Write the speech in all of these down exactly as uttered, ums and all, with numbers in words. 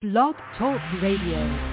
Blog Talk Radio.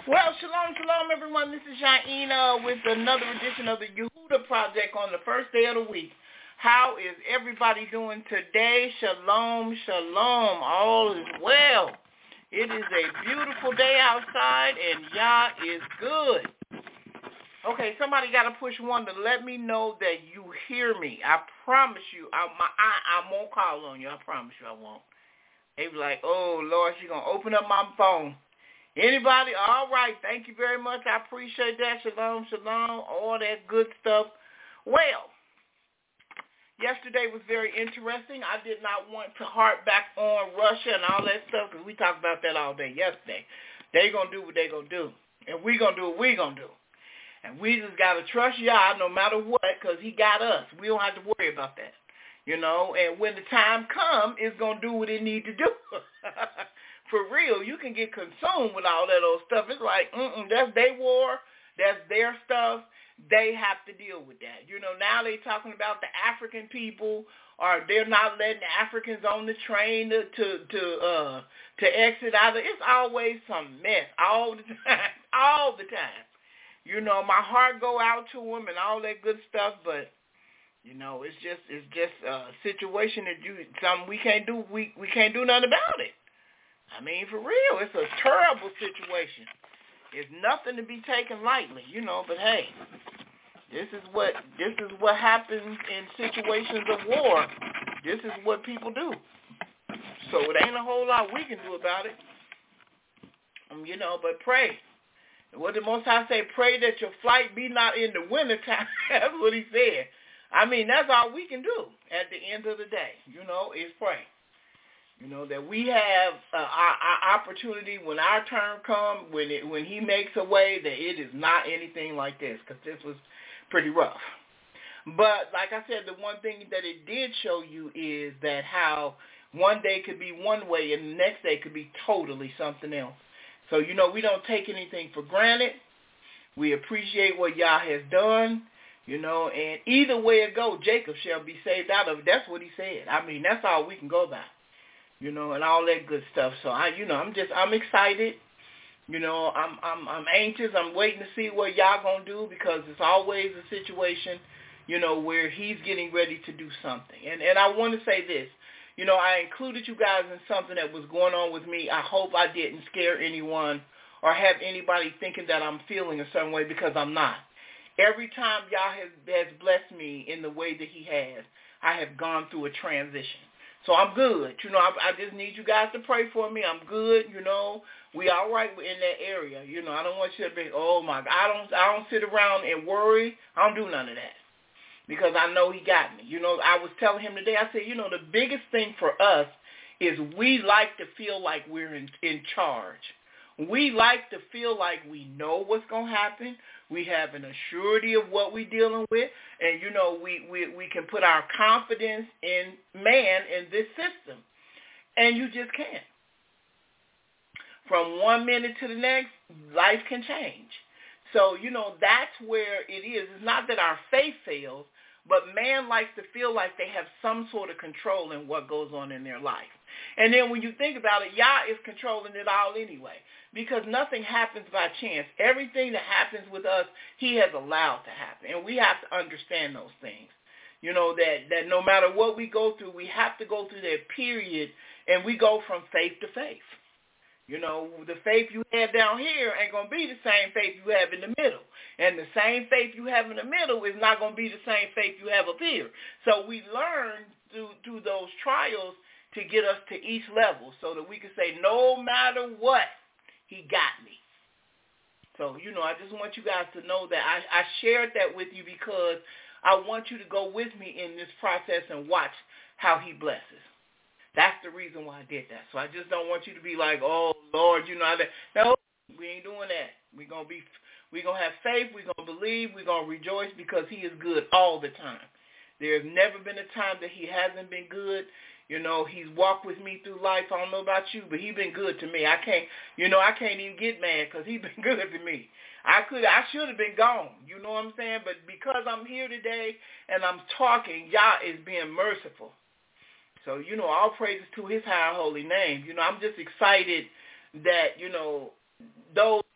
Well, shalom, shalom, everyone. This is Shaina with another edition of the Yehuda Project on the first day of the week. How is everybody doing today? Shalom, shalom. All is well. It is a beautiful day outside, and Yah is good. Okay, somebody got to push one to let me know that you hear me. I promise you, I, my, I, I won't call on you. I promise you I won't. They be like, oh, Lord, she's going to open up my phone. Anybody? All right. Thank you very much. I appreciate that. Shalom, shalom, all that good stuff. Well, yesterday was very interesting. I did not want to harp back on Russia and all that stuff because we talked about that all day yesterday. They going to do what they going to do, and we going to do what we going to do. And we just got to trust Yah no matter what because he got us. We don't have to worry about that, you know. And when the time comes, it's going to do what it need to do. For real, you can get consumed with all that old stuff. It's like, mm-mm, that's their war. That's their stuff. They have to deal with that. You know, now they talking about the African people, or they're not letting the Africans on the train to to to, uh, to exit out of. It's always some mess all the time, all the time. You know, my heart go out to them and all that good stuff, but you know, it's just it's just a situation that you something we can't do. We we can't do nothing about it. I mean, for real, it's a terrible situation. It's nothing to be taken lightly, you know. But hey, this is what this is what happens in situations of war. This is what people do. So it ain't a whole lot we can do about it, um, you know. But pray. What the Most High say? Pray that your flight be not in the wintertime. That's what he said. I mean, that's all we can do at the end of the day, you know, is pray. You know, that we have uh, our, our opportunity when our turn comes, when it, when he makes a way, that it is not anything like this, because this was pretty rough. But like I said, the one thing that it did show you is that how one day could be one way and the next day could be totally something else. So, you know, we don't take anything for granted. We appreciate what Yah has done, you know, and either way it goes, Jacob shall be saved out of it. That's what he said. I mean, that's all we can go by. You know, and all that good stuff. So I, you know, I'm just, I'm excited. You know, I'm, I'm, I'm anxious. I'm waiting to see what y'all gonna do because it's always a situation, you know, where he's getting ready to do something. And and I want to say this, you know, I included you guys in something that was going on with me. I hope I didn't scare anyone or have anybody thinking that I'm feeling a certain way because I'm not. Every time y'all has has blessed me in the way that he has, I have gone through a transition. So I'm good. You know, I, I just need you guys to pray for me. I'm good. You know, we all right in that area. You know, I don't want you to be, oh, my God. I don't, I don't sit around and worry. I don't do none of that because I know he got me. You know, I was telling him today, I said, you know, the biggest thing for us is we like to feel like we're in, in charge. We like to feel like we know what's going to happen. We have an assurity of what we're dealing with. And, you know, we, we, we can put our confidence in man in this system. And you just can't. From one minute to the next, life can change. So, you know, that's where it is. It's not that our faith fails, but man likes to feel like they have some sort of control in what goes on in their life. And then when you think about it, Yah is controlling it all anyway, because nothing happens by chance. Everything that happens with us, he has allowed to happen, and we have to understand those things. You know, that, that no matter what we go through, we have to go through that period, and we go from faith to faith. You know, the faith you have down here ain't going to be the same faith you have in the middle. And the same faith you have in the middle is not going to be the same faith you have up here. So we learn through, through those trials to get us to each level so that we can say, no matter what, he got me. So, you know, I just want you guys to know that I, I shared that with you because I want you to go with me in this process and watch how he blesses. That's the reason why I did that. So I just don't want you to be like, oh, Lord, you know, that. No, we ain't doing that. We're going to be, we're going to have faith. We're going to believe. We're going to rejoice because he is good all the time. There's never been a time that he hasn't been good. You know, he's walked with me through life. I don't know about you, but he's been good to me. I can't, you know, I can't even get mad because he's been good to me. I could, I should have been gone. You know what I'm saying? But because I'm here today and I'm talking, Yah is being merciful. So, you know, all praises to his high holy name. You know, I'm just excited that, you know, those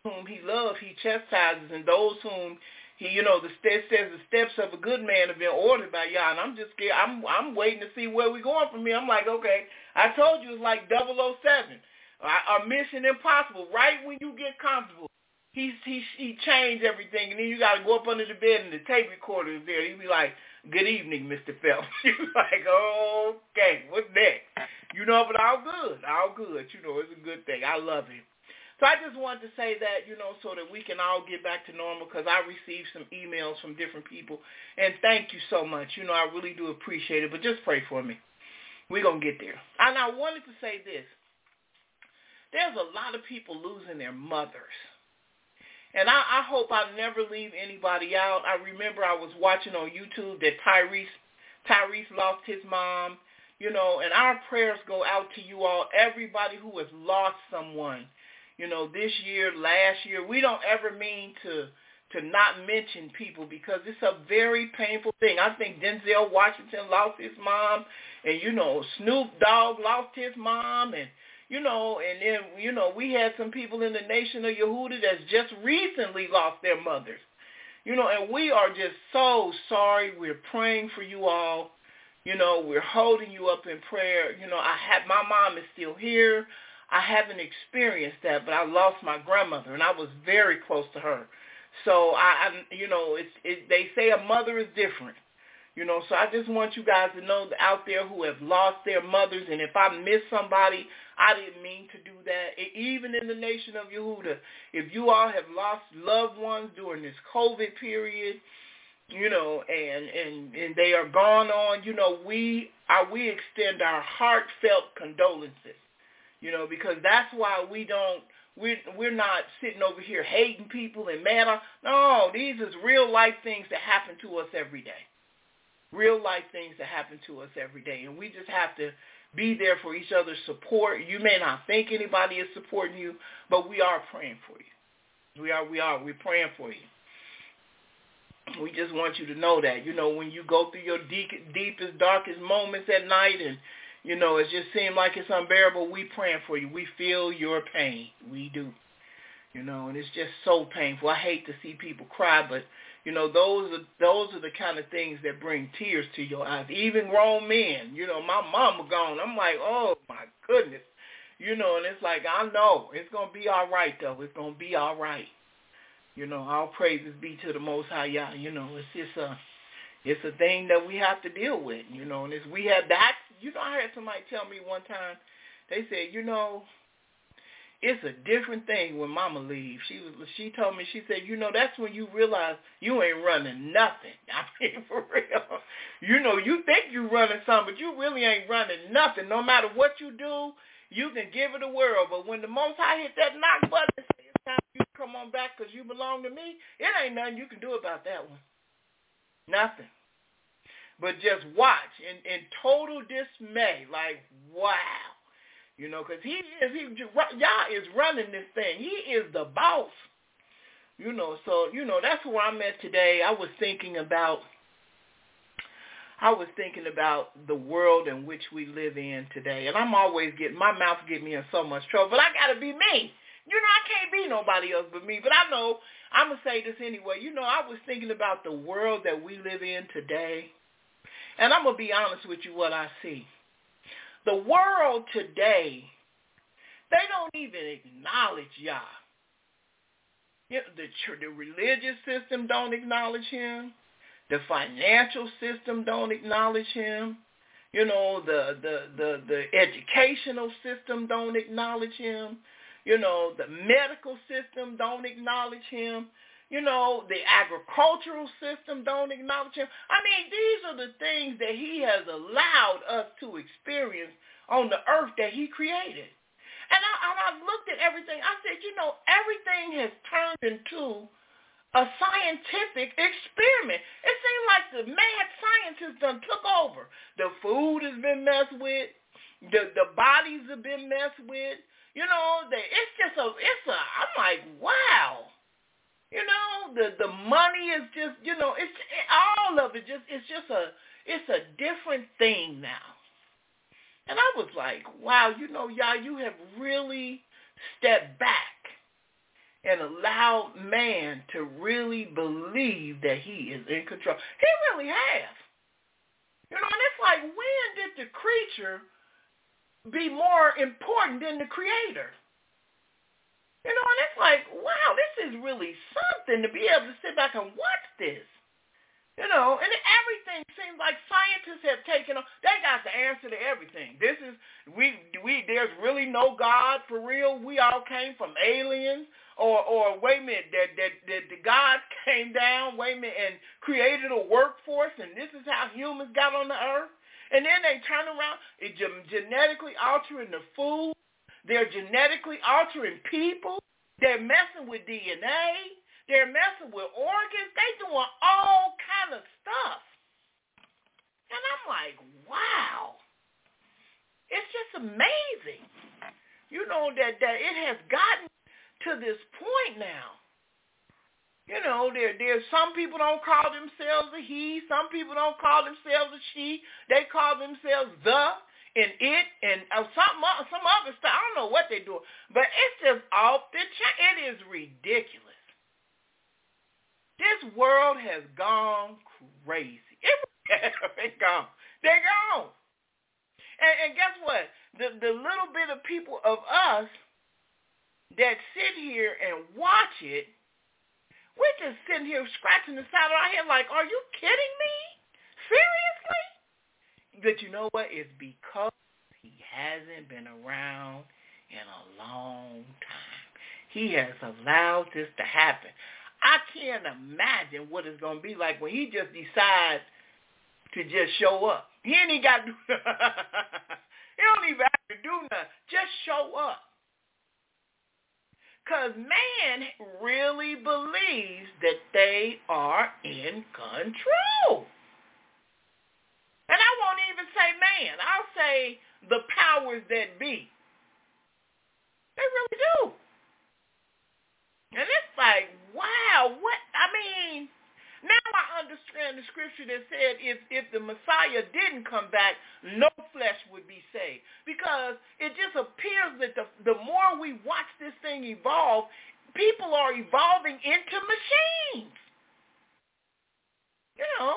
whom he loves, he chastises, and those whom he, you know, the steps says the steps of a good man have been ordered by Yah. And I'm just scared. I'm I'm waiting to see where we're going from here. I'm like, okay, I told you it's like double oh seven, or Mission Impossible. Right when you get comfortable, he he he changed everything, and then you got to go up under the bed, and the tape recorder is there. He'd be like, "Good evening, Mister Phelps." You're like, okay, what's next? You know, but all good, all good. You know, it's a good thing. I love him. So I just wanted to say that, you know, so that we can all get back to normal, because I received some emails from different people, and thank you so much. You know, I really do appreciate it, but just pray for me. We're going to get there. And I wanted to say this. There's a lot of people losing their mothers. And I, I hope I never leave anybody out. I remember I was watching on YouTube that Tyrese, Tyrese lost his mom, you know, and our prayers go out to you all, everybody who has lost someone. You know, this year, last year, we don't ever mean to to not mention people, because it's a very painful thing. I think Denzel Washington lost his mom, and, you know, Snoop Dogg lost his mom, and, you know, and then, you know, we had some people in the Nation of Yehuda that's just recently lost their mothers. You know, and we are just so sorry. We're praying for you all. You know, we're holding you up in prayer. You know, I have, my mom is still here. I haven't experienced that, but I lost my grandmother, and I was very close to her. So, I, I you know, it's, it, they say a mother is different, you know, so I just want you guys to know out there who have lost their mothers, and if I miss somebody, I didn't mean to do that. It, even in the Nation of Yehuda, if you all have lost loved ones during this COVID period, you know, and, and, and they are gone on, you know, we, are, we extend our heartfelt condolences. You know, because that's why we don't, we're, we're not sitting over here hating people and mad. No, these is real life things that happen to us every day. Real life things that happen to us every day. And we just have to be there for each other's support. You may not think anybody is supporting you, but we are praying for you. We are, we are, we're praying for you. We just want you to know that, you know, when you go through your deep, deepest, darkest moments at night, and you know, it just seems like it's unbearable, we praying for you. We feel your pain. We do. You know, and it's just so painful. I hate to see people cry, but, you know, those are those are the kind of things that bring tears to your eyes. Even grown men. You know, my mama gone. I'm like, oh, my goodness. You know, and it's like, I know. It's going to be all right, though. It's going to be all right. You know, all praises be to the Most High Yah. You know, it's just a... It's a thing that we have to deal with, you know, and it's, we have that, you know, I had somebody tell me one time, they said, you know, it's a different thing when mama leaves. She was, she told me, she said, you know, that's when you realize you ain't running nothing. I mean, for real. You know, you think you running something, but you really ain't running nothing. No matter what you do, you can give it a whirl, but when the Most High hit that knock button and say it's time you come on back because you belong to me, it ain't nothing you can do about that one. Nothing. But just watch in, in total dismay, like, wow. You know, because he is, he, Yah is running this thing. He is the boss. You know, so, you know, that's where I'm at today. I was thinking about, I was thinking about the world in which we live in today. And I'm always getting, my mouth get me in so much trouble, but I got to be me. You know, I can't be nobody else but me. But I know, I'm going to say this anyway. You know, I was thinking about the world that we live in today. And I'm going to be honest with you what I see. The world today, they don't even acknowledge Yah. You know, the, the religious system don't acknowledge him. The financial system don't acknowledge him. You know, the, the, the, the educational system don't acknowledge him. You know, the medical system don't acknowledge him. You know, the agricultural system don't acknowledge him. I mean, these are the things that he has allowed us to experience on the earth that he created. And I, and I looked at everything. I said, you know, everything has turned into a scientific experiment. It seems like the mad scientists done took over. The food has been messed with. The, the bodies have been messed with. You know, the, it's just a, it's a, I'm like, wow. You know, the, the money is just, you know, it's it, all of it just, it's just a, it's a different thing now. And I was like, wow, you know, Yah, you have really stepped back and allowed man to really believe that he is in control. He really has. You know, and it's like, when did the creature be more important than the creator? You know, and it's like, wow, this is really something to be able to sit back and watch this. You know, and everything seems like scientists have taken on. They got the answer to everything. This is, we, we, there's really no God for real. We all came from aliens. Or, or wait a minute, that, that, that the God came down, wait a minute, and created a workforce, and this is how humans got on the earth. And then they turn around, it genetically altering the food. They're genetically altering people. They're messing with D N A. They're messing with organs. They doing all kind of stuff. And I'm like, wow. It's just amazing. You know, that, that it has gotten to this point now. You know, there there's some people don't call themselves a he. Some people don't call themselves a she. They call themselves the and it and uh, some, some other stuff. I don't know what they're doing. But it's just off the chain. It is ridiculous. This world has gone crazy. It's gone. They're gone. And, and guess what? The the little bit of people of us that sit here and watch it, we're just sitting here scratching the side of our head like, are you kidding me? Seriously? But you know what? It's because he hasn't been around in a long time. He has allowed this to happen. I can't imagine what it's going to be like when he just decides to just show up. He ain't even got to do He don't even have to do nothing. Just show up. Because man really believes that they are in control. And I won't even say man. I'll say the powers that be. They really do. And it's like, wow, what, I mean, now I understand the scripture that said if, if the Messiah didn't come back, no flesh would be saved. Because it just appears that the, the more we watch this thing evolve, people are evolving into machines. You know,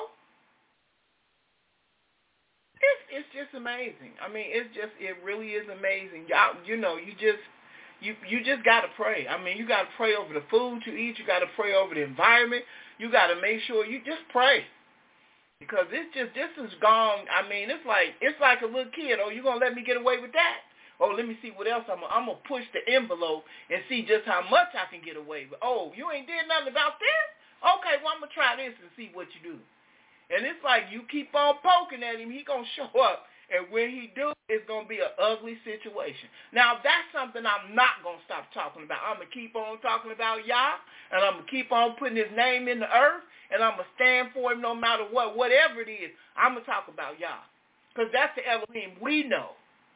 it's, it's just amazing. I mean, it's just, it really is amazing. Y'all, you know, you just, You you just got to pray. I mean, you got to pray over the food you eat. You got to pray over the environment. You got to make sure you just pray. Because it's just, this is gone. I mean, it's like it's like a little kid. Oh, you going to let me get away with that? Oh, let me see what else. I'm I'm going to push the envelope and see just how much I can get away with. Oh, you ain't did nothing about this? Okay, well, I'm going to try this and see what you do. And it's like you keep on poking at him, he going to show up. And when he do, it's going to be an ugly situation. Now, that's something I'm not going to stop talking about. I'm going to keep on talking about Yah, and I'm going to keep on putting his name in the earth, and I'm going to stand for him no matter what. Whatever it is, I'm going to talk about Yah. Because that's the Elohim we know.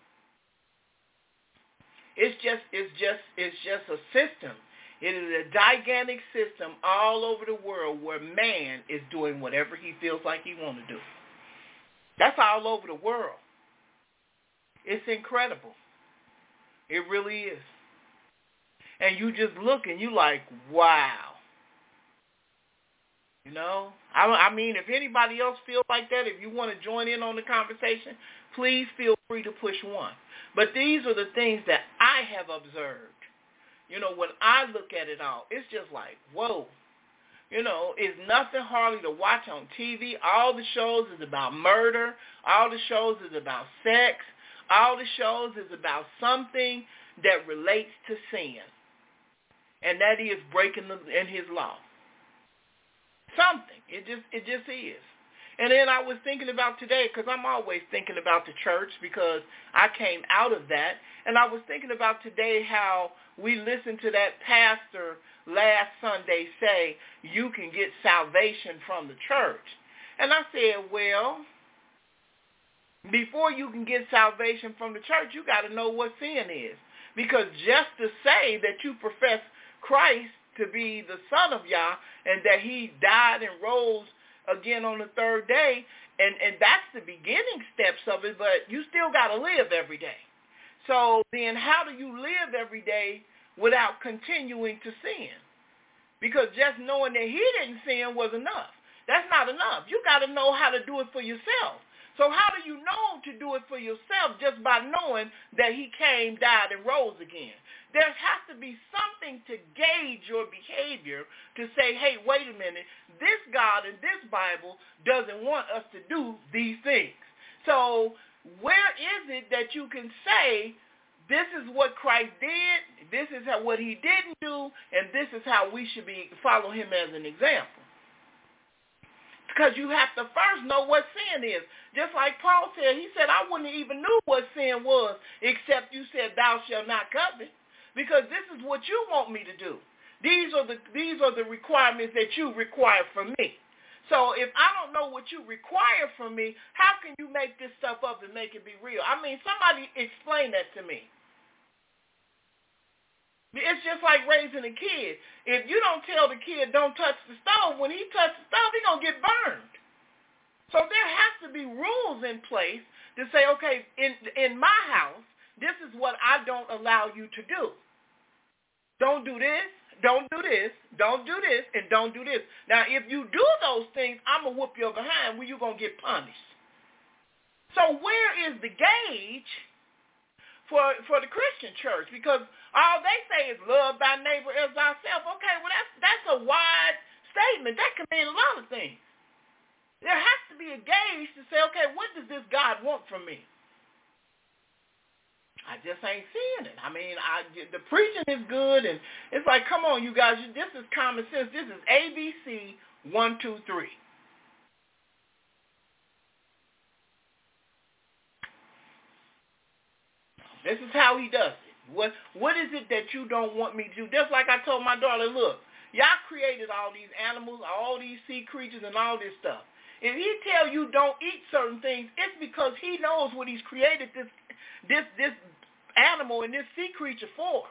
It's just, it's just, it's just a system. It is a gigantic system all over the world where man is doing whatever he feels like he wants to do. That's all over the world. It's incredible. It really is. And you just look and you like, wow. You know? I, I mean, if anybody else feels like that, if you want to join in on the conversation, please feel free to push one. But these are the things that I have observed. You know, when I look at it all, it's just like, whoa. You know, it's nothing hardly to watch on T V. All the shows is about murder. All the shows is about sex. All the shows is about something that relates to sin. And that is breaking the, in his law. Something. It just it just is. And then I was thinking about today, because I'm always thinking about the church because I came out of that. And I was thinking about today how we listened to that pastor last Sunday say, you can get salvation from the church. And I said, well, before you can get salvation from the church, you got to know what sin is. Because just to say that you profess Christ to be the Son of Yah and that he died and rose again on the third day, and, and that's the beginning steps of it, but you still got to live every day. So then how do you live every day without continuing to sin. Because just knowing that he didn't sin was enough. That's not enough. You got to know how to do it for yourself. So how do you know to do it for yourself? Just by knowing that he came, died, and rose again. There has to be something to gauge your behavior to say, hey, wait a minute, this God in this Bible doesn't want us to do these things. So where is it that you can say, this is what Christ did, this is how, what he didn't do, and this is how we should be follow him as an example? Because you have to first know what sin is. Just like Paul said, he said, I wouldn't even knew what sin was except you said, thou shalt not covet. Because this is what you want me to do. These are the these are the requirements that you require from me. So if I don't know what you require from me, how can you make this stuff up and make it be real? I mean, somebody explain that to me. It's just like raising a kid. If you don't tell the kid don't touch the stove, when he touches the stove, he's going to get burned. So there has to be rules in place to say, okay, in in my house, this is what I don't allow you to do. Don't do this, don't do this, don't do this, and don't do this. Now, if you do those things, I'm going to whoop your behind where you're going to get punished. So where is the gauge for for the Christian church? Because all they say is love thy neighbor as thyself. Okay, well, that's, that's a wide statement. That can mean a lot of things. There has to be a gauge to say, okay, what does this God want from me? I just ain't seeing it. I mean, I, the preaching is good, and it's like, come on, you guys, this is common sense. This is A B C, one, two, three. This is how he does it. What What is it that you don't want me to do? Just like I told my daughter, look, y'all created all these animals, all these sea creatures, and all this stuff. If he tell you don't eat certain things, it's because he knows what he's created this this this animal and this sea creature for.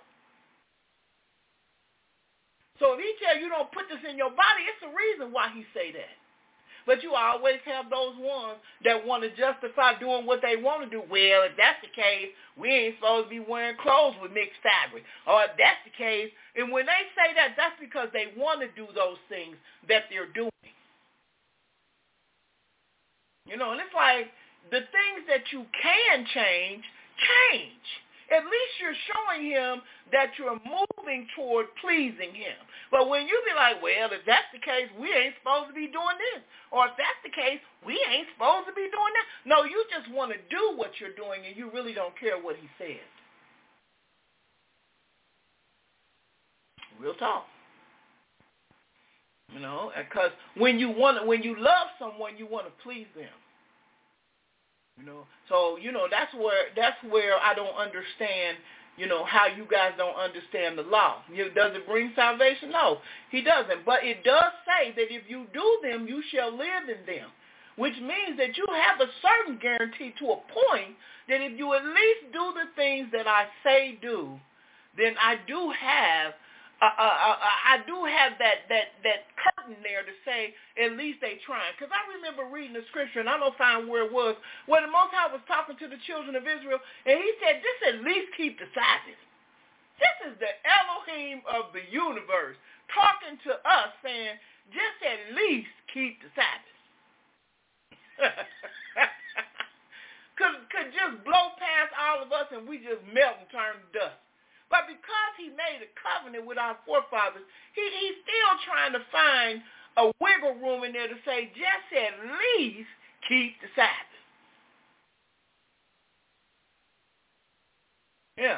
So if he tell you don't put this in your body, it's a reason why he say that. But you always have those ones that want to justify doing what they want to do. Well, if that's the case, we ain't supposed to be wearing clothes with mixed fabric. Or if that's the case, and when they say that, that's because they want to do those things that they're doing. You know, and it's like the things that you can change, change. At least you're showing him that you're moving toward pleasing him. But when you be like, well, if that's the case, we ain't supposed to be doing this. Or if that's the case, we ain't supposed to be doing that. No, you just want to do what you're doing, and you really don't care what he says. Real talk. You know, because when you want, when you love someone, you want to please them. You know, so you know that's where that's where I don't understand. You know how you guys don't understand the law. You, does it bring salvation? No, he doesn't. But it does say that if you do them, you shall live in them, which means that you have a certain guarantee to a point that if you at least do the things that I say do, then I do have. Uh, uh, uh, I do have that, that, that curtain there to say at least they trying. Because I remember reading the scripture, and I don't find where it was, where the Most High was talking to the children of Israel, and he said, just at least keep the Sabbath. This is the Elohim of the universe talking to us saying, just at least keep the Sabbath. could, could just blow past all of us, and we just melt and turn to dust. But because he made a covenant with our forefathers, he, he's still trying to find a wiggle room in there to say, just at least keep the Sabbath. Yeah.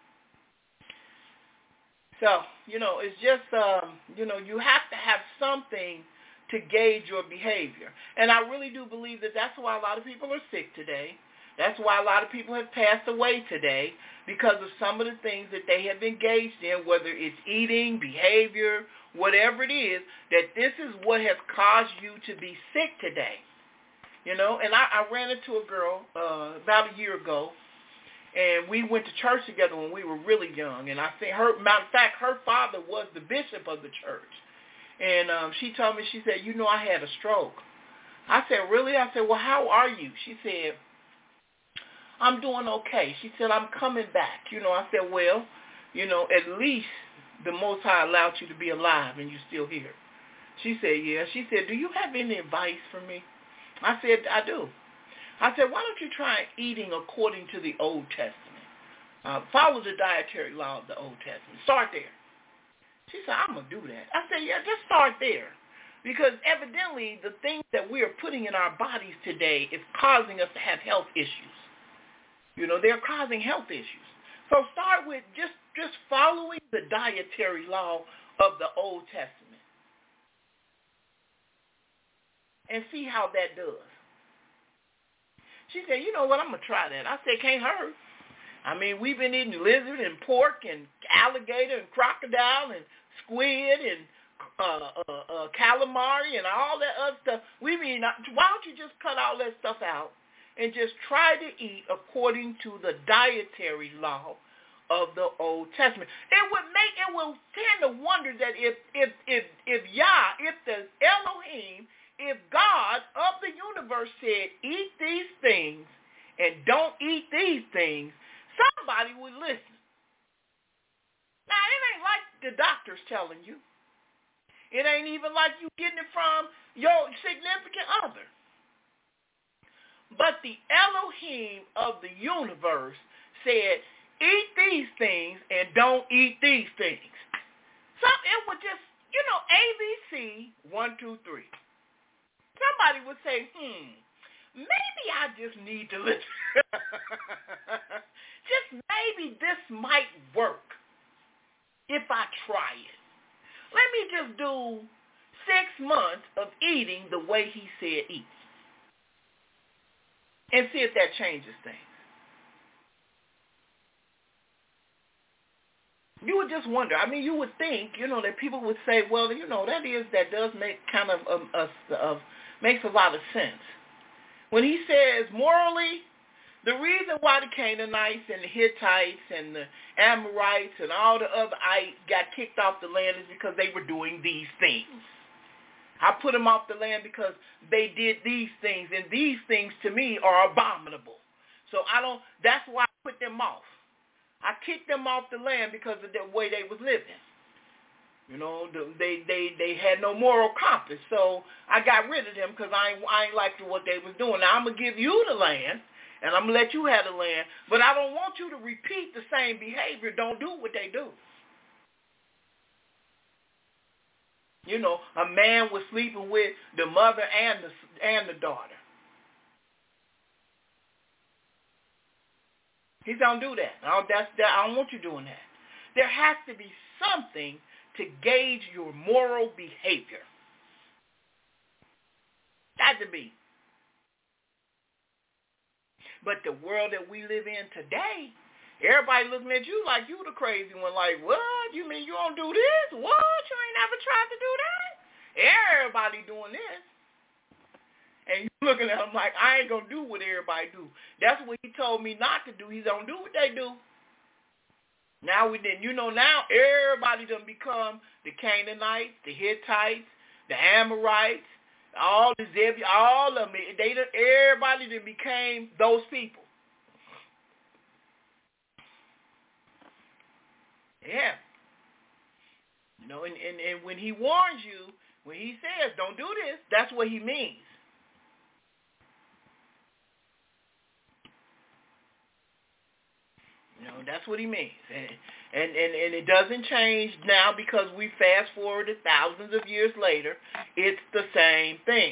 So, you know, it's just, um, you know, you have to have something to gauge your behavior. And I really do believe that that's why a lot of people are sick today. That's why a lot of people have passed away today, because of some of the things that they have engaged in, whether it's eating, behavior, whatever it is, that this is what has caused you to be sick today. You know, and I, I ran into a girl uh, about a year ago, and we went to church together when we were really young. And I think her, matter of fact, her father was the bishop of the church. And um, she told me, she said, you know, I had a stroke. I said, really? I said, well, how are you? She said, I'm doing okay. She said, I'm coming back. You know, I said, well, you know, at least the Most High allowed you to be alive and you're still here. She said, yeah. She said, do you have any advice for me? I said, I do. I said, why don't you try eating according to the Old Testament? Uh, follow the dietary law of the Old Testament. Start there. She said, I'm going to do that. I said, yeah, just start there. Because evidently the things that we are putting in our bodies today is causing us to have health issues. You know, they're causing health issues. So start with just, just following the dietary law of the Old Testament and see how that does. She said, you know what, I'm going to try that. I said, can't hurt. I mean, we've been eating lizard and pork and alligator and crocodile and squid and uh, uh, uh, calamari and all that other stuff. We mean, why don't you just cut all that stuff out and just try to eat according to the dietary law of the Old Testament? It would make, it will tend to wonder that if, if, if, if Yah, if the Elohim, if God of the universe said, eat these things and don't eat these things, somebody would listen. Now, it ain't like the doctors telling you. It ain't even like you getting it from your significant other. But the Elohim of the universe said, eat these things and don't eat these things. So it would just, you know, A B C, one, two, three. Somebody would say, hmm, maybe I just need to listen. Just maybe this might work if I try it. Let me just do six months of eating the way he said eat and see if that changes things. You would just wonder. I mean, you would think, you know, that people would say, well, you know, that is, that does make kind of, um, a, a, makes a lot of sense. When he says morally, the reason why the Canaanites and the Hittites and the Amorites and all the other ites got kicked off the land is because they were doing these things. I put them off the land because they did these things, and these things to me are abominable. So I don't, that's why I put them off. I kicked them off the land because of the way they was living. You know, they they they had no moral compass. So I got rid of them because I ain't, I ain't liked what they was doing. Now I'm going to give you the land, and I'm going to let you have the land, but I don't want you to repeat the same behavior. Don't do what they do. You know, a man was sleeping with the mother and the and the daughter. He don't do that. I don't, that's, that. I don't want you doing that. There has to be something to gauge your moral behavior. Got to be. But the world that we live in today, everybody looking at you like you the crazy one. Like, what? You mean you don't do this? What? You ain't never tried to do that? Everybody doing this. And you looking at them like, I ain't going to do what everybody do. That's what he told me not to do. He don't do what they do. Now we didn't. You know, now everybody done become the Canaanites, the Hittites, the Amorites, all the Zebulun, all of them. They done, everybody done became those people. Yeah. You know, and, and, and when he warns you, when he says, don't do this, that's what he means. You know, that's what he means. And, and, and, and it doesn't change now because we fast forwarded thousands of years later. It's the same thing.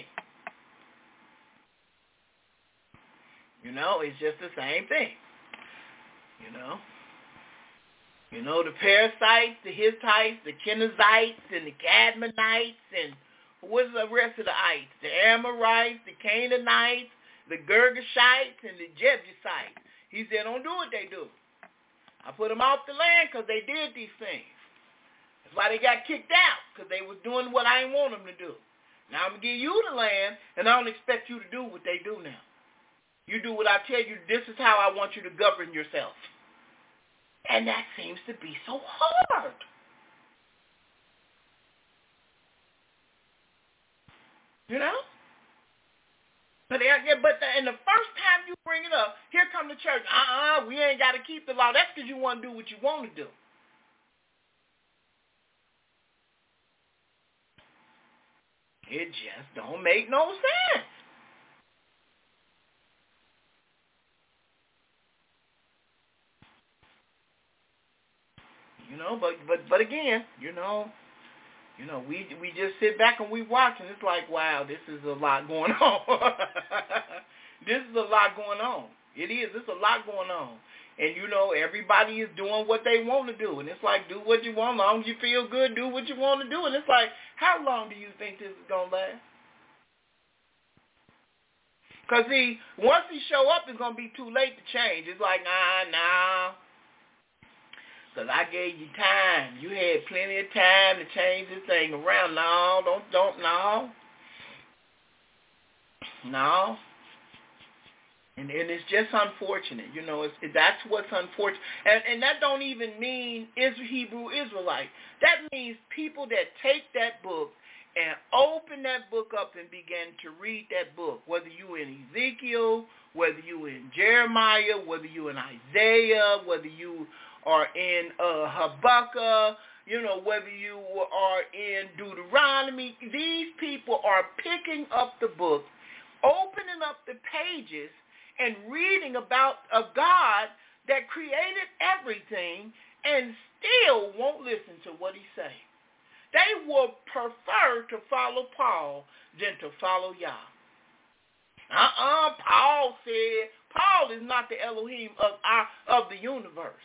You know, it's just the same thing. You know. You know, the Perizzites, the Hittites, the Kenizzites, and the Cadmonites, and what's the rest of the ites? The Amorites, the Canaanites, the Girgashites, and the Jebusites. He said, don't do what they do. I put them off the land because they did these things. That's why they got kicked out, because they was doing what I didn't want them to do. Now I'm going to give you the land, and I don't expect you to do what they do now. You do what I tell you. This is how I want you to govern yourself. And that seems to be so hard. You know? But, but the, and the first time you bring it up, here come the church. Uh-uh, we ain't got to keep the law. That's because you want to do what you want to do. It just don't make no sense. You know, but but but again, you know, you know, we we just sit back and we watch, and it's like, wow, this is a lot going on. This is a lot going on. It is. There's a lot going on. And, you know, everybody is doing what they want to do. And it's like, do what you want. As long as you feel good, do what you want to do. And it's like, how long do you think this is going to last? Because, see, once he show up, it's going to be too late to change. It's like, nah, nah. Because I gave you time. You had plenty of time to change this thing around. No, don't, don't, no. No. And, and it's just unfortunate, you know. It's, that's what's unfortunate, and, and that don't even mean is Hebrew Israelite. That means people that take that book and open that book up and begin to read that book. Whether you in Ezekiel, whether you in Jeremiah, whether you in Isaiah, whether you are in uh, Habakkuk, you know, whether you are in Deuteronomy. These people are picking up the book, opening up the pages, and reading about a God that created everything and still won't listen to what he say. They will prefer to follow Paul than to follow Yah. Uh-uh, Paul said, Paul is not the Elohim of our of the universe.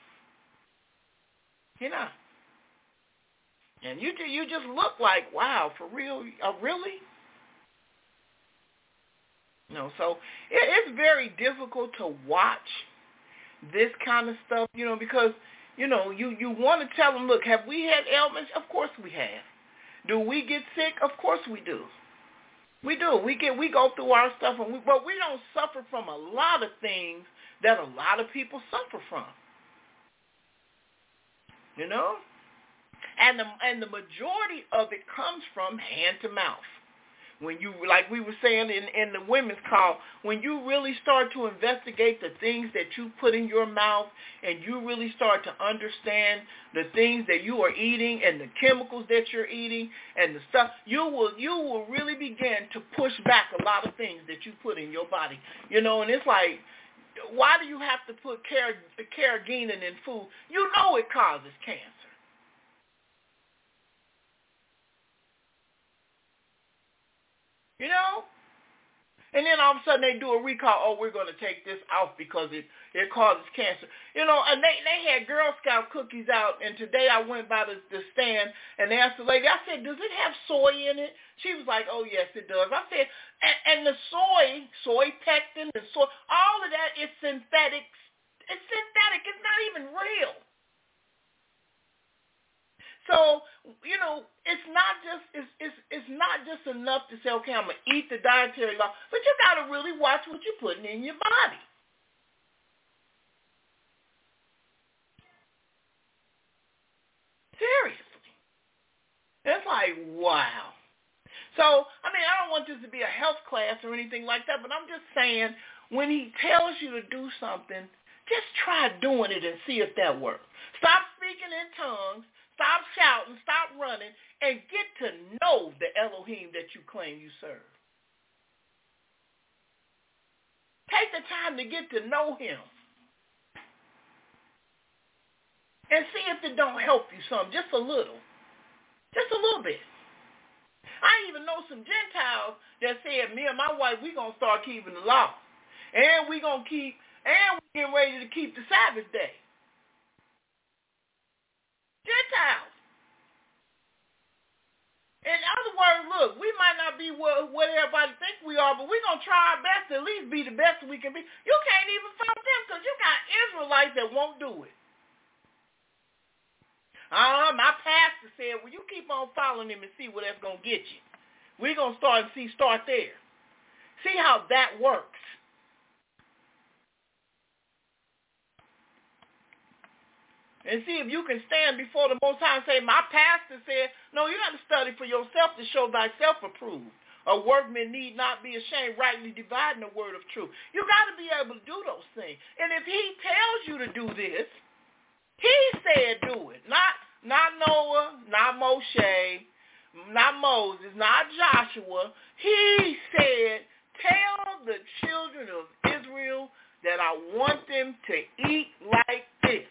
You know. And you you just look like, wow, for real, uh, really? You know, so it, it's very difficult to watch this kind of stuff, you know, because, you know, you, you want to tell them, look, have we had ailments? Of course we have. Do we get sick? Of course we do. We do. We get we go through our stuff, and we, but we don't suffer from a lot of things that a lot of people suffer from. You know? And the and the majority of it comes from hand to mouth. When you, like we were saying in, in the women's call, when you really start to investigate the things that you put in your mouth and you really start to understand the things that you are eating and the chemicals that you're eating and the stuff, you will you will really begin to push back a lot of things that you put in your body. You know, and it's like, why do you have to put car- carrageenan in food? You know it causes cancer. You know? And then all of a sudden they do a recall, oh, we're going to take this out because it, it causes cancer. You know, and they, they had Girl Scout cookies out, and today I went by the, the stand and asked the lady, I said, does it have soy in it? She was like, oh, yes, it does. I said, and, and the soy, soy pectin, and soy, all of that is synthetic. It's synthetic. It's not even real. So, you know, it's not just it's, it's it's not just enough to say, okay, I'm gonna eat the dietary law, but you gotta really watch what you're putting in your body. Seriously, it's like, wow. So, I mean, I don't want this to be a health class or anything like that, but I'm just saying, when he tells you to do something, just try doing it and see if that works. Stop speaking in tongues. Stop shouting, stop running, and get to know the Elohim that you claim you serve. Take the time to get to know him. And see if it don't help you some, just a little. Just a little bit. I even know some Gentiles that said, me and my wife, we're going to start keeping the law. And we're going to keep, and we're getting ready to keep the Sabbath day. Gentiles. In other words, look, we might not be what, what everybody think we are, but we're going to try our best to at least be the best we can be. You can't even follow them because you got Israelites that won't do it. Uh, my pastor said, well, you keep on following him and see what that's going to get you. We're going to start and see, start there. See how that works. And see if you can stand before the Most High and say, my pastor said, no, you got to study for yourself to show thyself approved. A workman need not be ashamed, rightly dividing the word of truth. You got to be able to do those things. And if he tells you to do this, he said do it. Not, not Noah, not Moshe, not Moses, not Joshua. He said, tell the children of Israel that I want them to eat like this.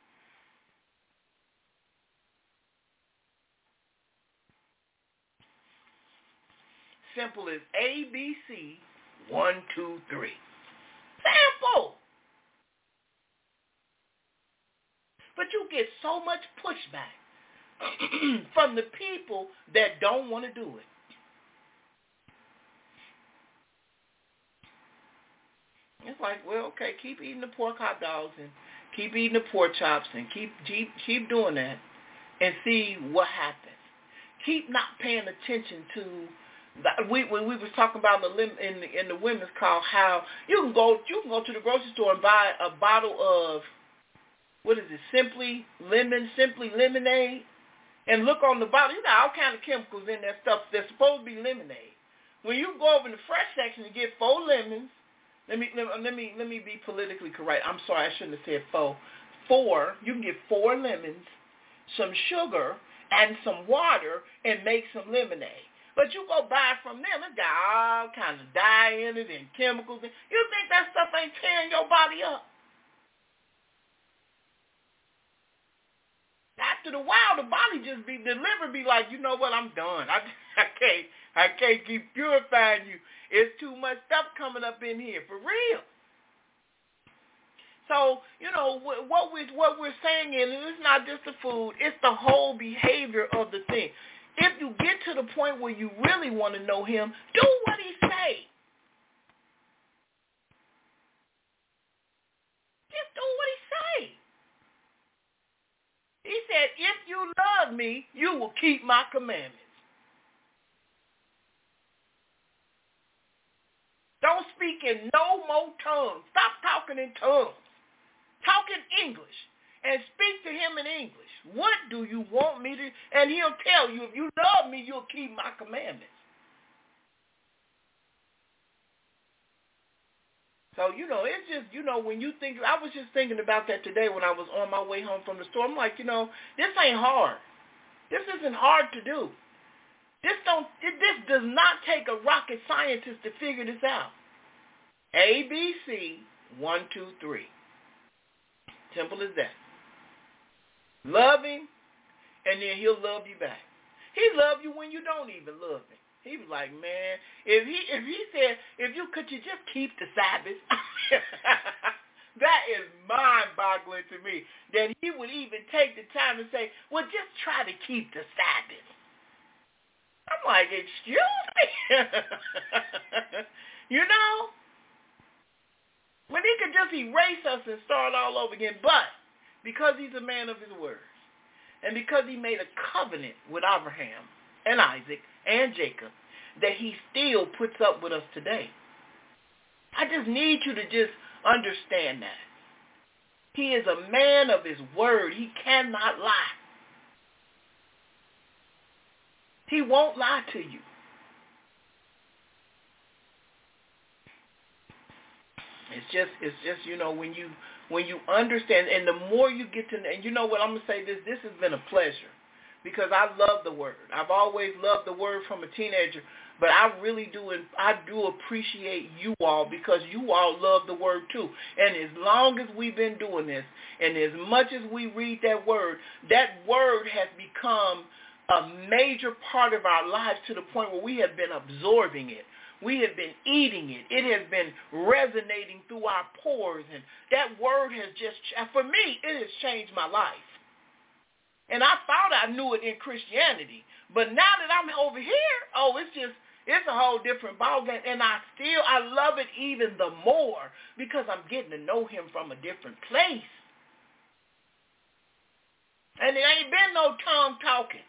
Simple as A, B, C, one, two, three. Simple. But you get so much pushback from the people that don't want to do it. It's like, well, okay, keep eating the pork hot dogs and keep eating the pork chops and keep keep keep doing that and see what happens. Keep not paying attention to the, we when we was talking about in the in the, in the women's call how you can go you can go to the grocery store and buy a bottle of what is it Simply Lemon Simply Lemonade and look on the bottle. You got all kind of chemicals in that stuff that's supposed to be lemonade. When you go over in the fresh section and get four lemons. Let me let, let me let me be politically correct. I'm sorry, I shouldn't have said four. Four, you can get four lemons, some sugar, and some water, and make some lemonade. But you go buy from them, it's got all kinds of dye in it and chemicals. In. You think that stuff ain't tearing your body up? After the while, the body just be, the liver be like, you know what, I'm done. I, I can't, I can't keep purifying you. It's too much stuff coming up in here, for real. So, you know, what, we, what we're saying is it's not just the food, it's the whole behavior of the thing. If you get to the point where you really want to know him, do what he say. Just do what he say. He said, if you love me, you will keep my commandments. Don't speak in no more tongues. Stop talking in tongues. Talk in English and speak to him in English. What do you want me to? And he'll tell you, if you love me, you'll keep my commandments. So, you know, it's just, you know, when you think, I was just thinking about that today when I was on my way home from the store. I'm like, you know, this ain't hard. This isn't hard to do. This don't. It, this does not take a rocket scientist to figure this out. A, B, C, one, two, three. Simple as that. Love him, and then he'll love you back. He love you when you don't even love him. He was like, man, if he if he said, if you could you just keep the Sabbath, that is mind-boggling to me. That he would even take the time to say, well, just try to keep the Sabbath. I'm like, excuse me? You know? When he could just erase us and start all over again. But because he's a man of his words, and because he made a covenant with Abraham and Isaac and Jacob, that he still puts up with us today. I just need you to just understand that. He is a man of his word. He cannot lie. He won't lie to you. It's just, it's just, you know, when you, when you understand, and the more you get to, and you know what, I'm going to say this, this has been a pleasure, because I love the word. I've always loved the word from a teenager, but I really do, and I do appreciate you all, because you all love the word too. And as long as we've been doing this, and as much as we read that word, that word has become a major part of our lives to the point where we have been absorbing it. We have been eating it. It has been resonating through our pores. And that word has just, for me, it has changed my life. And I thought I knew it in Christianity. But now that I'm over here, oh, it's just, it's a whole different ballgame. And I still, I love it even the more because I'm getting to know him from a different place. And there ain't been no tongue talking.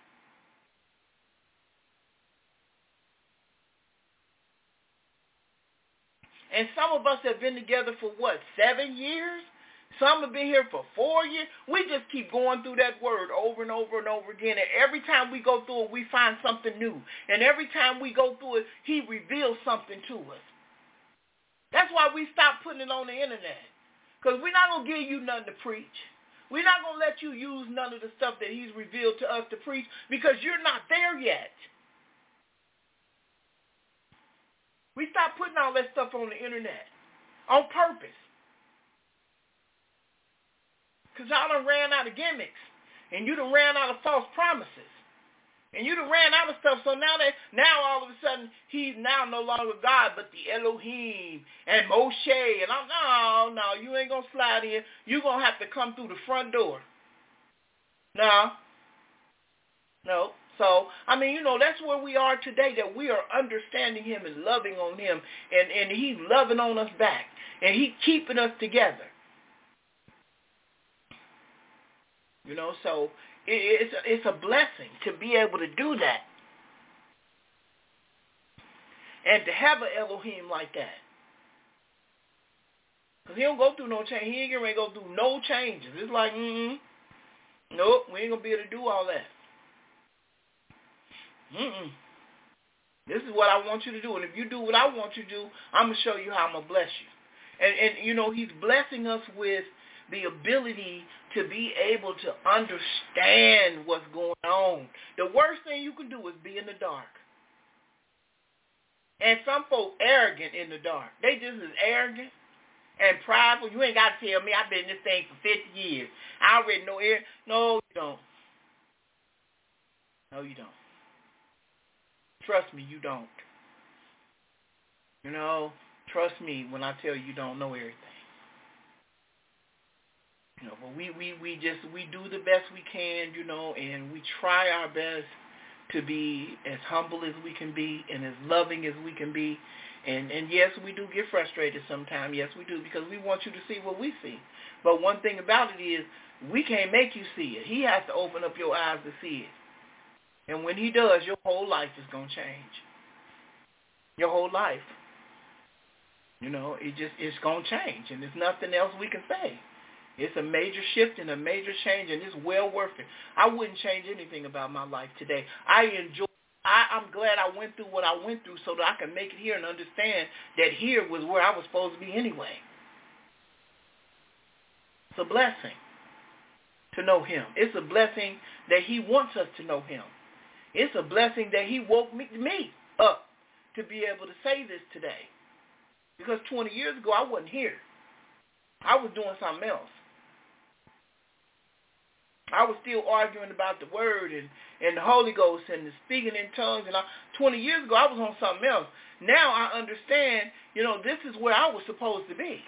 And some of us have been together for, what, seven years? Some have been here for four years. We just keep going through that word over and over and over again. And every time we go through it, we find something new. And every time we go through it, he reveals something to us. That's why we stopped putting it on the internet. Because we're not going to give you nothing to preach. We're not going to let you use none of the stuff that he's revealed to us to preach because you're not there yet. We stopped putting all that stuff on the internet on purpose. Because y'all done ran out of gimmicks. And you done ran out of false promises. And you done ran out of stuff. So now that now all of a sudden he's now no longer God, but the Elohim and Moshe. And I'm no, no, you ain't gonna slide in. You're gonna have to come through the front door. No. No. So, I mean, you know, that's where we are today, that we are understanding him and loving on him, and, and he's loving on us back, and he's keeping us together. You know, so it, it's, it's a blessing to be able to do that and to have an Elohim like that. Because he don't go through no change. He ain't going to go through no changes. It's like, mm-mm, nope, we ain't going to be able to do all that. Mm-mm. This is what I want you to do. And if you do what I want you to do, I'm going to show you how I'm going to bless you. And, and, you know, he's blessing us with the ability to be able to understand what's going on. The worst thing you can do is be in the dark. And some folk arrogant in the dark. They just as arrogant and prideful. You ain't got to tell me I've been in this thing for fifty years. I already know it. No, you don't. No, you don't. Trust me, you don't. You know, trust me when I tell you you don't know everything. You know, but we, we, we just, we do the best we can, you know, and we try our best to be as humble as we can be and as loving as we can be. And, and yes, we do get frustrated sometimes. Yes, we do, because we want you to see what we see. But one thing about it is we can't make you see it. He has to open up your eyes to see it. And when he does, your whole life is going to change. Your whole life. You know, it just, it's going to change. And there's nothing else we can say. It's a major shift and a major change, and it's well worth it. I wouldn't change anything about my life today. I enjoy, I, I'm glad I went through what I went through so that I can make it here and understand that here was where I was supposed to be anyway. It's a blessing to know him. It's a blessing that he wants us to know him. It's a blessing that he woke me, me up to be able to say this today. Because twenty years ago, I wasn't here. I was doing something else. I was still arguing about the word and, and the Holy Ghost and the speaking in tongues. And I, twenty years ago, I was on something else. Now I understand, you know, this is where I was supposed to be.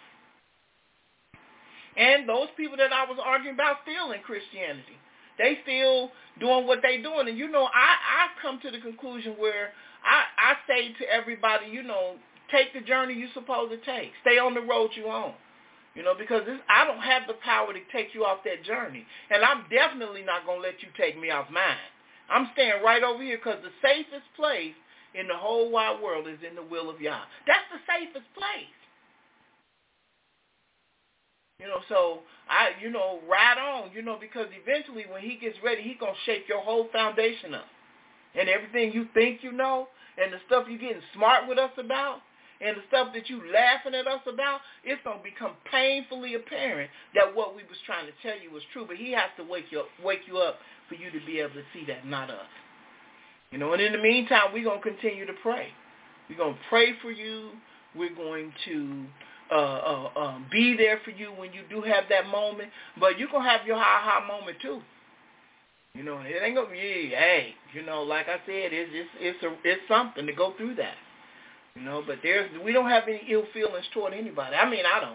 And those people that I was arguing about still in Christianity. They still doing what they doing. And, you know, I, I've come to the conclusion where I, I say to everybody, you know, take the journey you're supposed to take. Stay on the road you're on. You know, because this, I don't have the power to take you off that journey. And I'm definitely not going to let you take me off mine. I'm staying right over here because the safest place in the whole wide world is in the will of Yah. That's the safest place. You know, so, I, you know, ride on, you know, because eventually when he gets ready, he's going to shake your whole foundation up. And everything you think you know and the stuff you're getting smart with us about and the stuff that you laughing at us about, it's going to become painfully apparent that what we was trying to tell you was true. But he has to wake you up, wake you up for you to be able to see that, not us. You know, and in the meantime, we're going to continue to pray. We're going to pray for you. We're going to uh, uh, uh, be there for you when you do have that moment. But you're going to have your ha-ha moment too. You know, it ain't going to be, hey, you know, like I said, it's, it's, it's, a, it's something to go through that. You know, but there's we don't have any ill feelings toward anybody. I mean, I don't.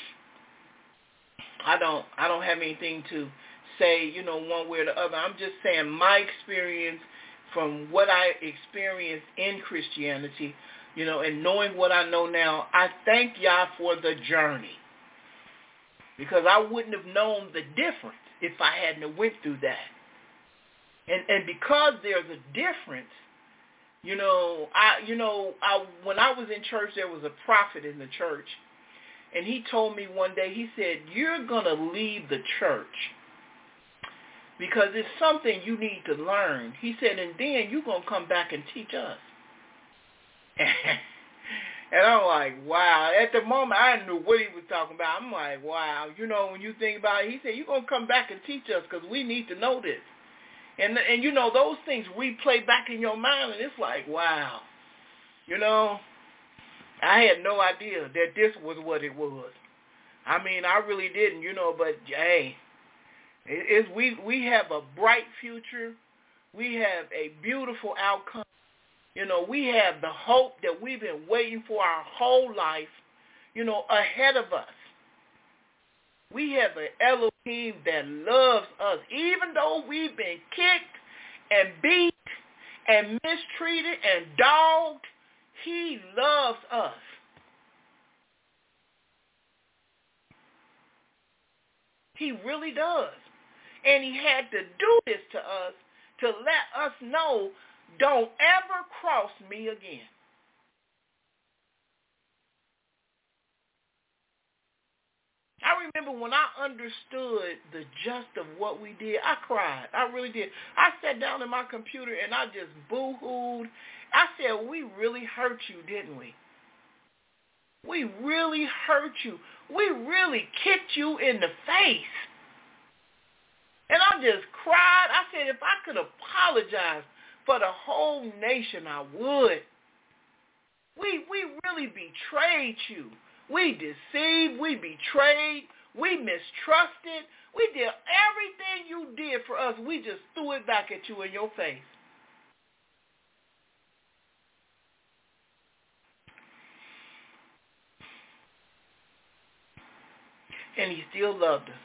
I don't. I don't have anything to say, you know, one way or the other. I'm just saying my experience from what I experienced in Christianity, you know, and knowing what I know now, I thank Yah for the journey. Because I wouldn't have known the difference if I hadn't went through that. And and because there's a difference, You know, I you know, I when I was in church, there was a prophet in the church, and he told me one day, he said, you're going to leave the church because it's something you need to learn. He said, and then you're going to come back and teach us. And I'm like, wow. At the moment, I didn't know what he was talking about. I'm like, wow. You know, when you think about it, he said, you're going to come back and teach us because we need to know this. And, and, you know, those things replay back in your mind, and it's like, wow. You know, I had no idea that this was what it was. I mean, I really didn't, you know, but, hey, it, it's, we, we have a bright future. We have a beautiful outcome. You know, we have the hope that we've been waiting for our whole life, you know, ahead of us. We have an Elohim that loves us. Even though we've been kicked and beat and mistreated and dogged, he loves us. He really does. And he had to do this to us to let us know, don't ever cross me again. I remember when I understood the gist of what we did, I cried. I really did. I sat down in my computer and I just boo-hooed. I said, we really hurt you, didn't we? We really hurt you. We really kicked you in the face. And I just cried. I said, if I could apologize for the whole nation, I would. We we really betrayed you. We deceived. We betrayed. We mistrusted. We did everything you did for us. We just threw it back at you in your face. And he still loved us.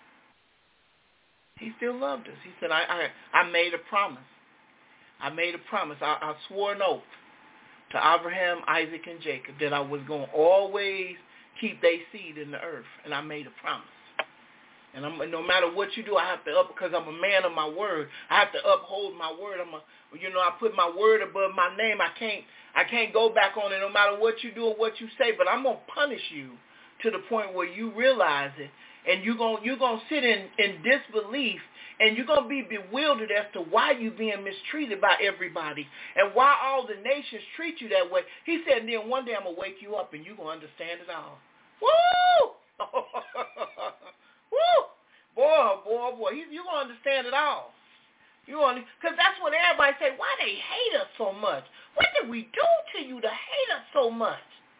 He still loved us. He said, I, I, I made a promise. I made a promise. I, I swore an oath to Abraham, Isaac, and Jacob that I was going to always keep their seed in the earth. And I made a promise. And I'm, no matter what you do, I have to up, because I'm a man of my word. I have to uphold my word. I'm a, you know, I put my word above my name. I can't, I can't go back on it no matter what you do or what you say. But I'm going to punish you to the point where you realize it. And you're going you're gonna sit in, in disbelief, and you're going to be bewildered as to why you're being mistreated by everybody and why all the nations treat you that way. He said, and then one day I'm going to wake you up and you're going to understand it all. Woo! Woo! Boy, boy, boy, you're going to understand it all. Because that's what everybody say, why they hate us so much? What did we do to you to hate us so much?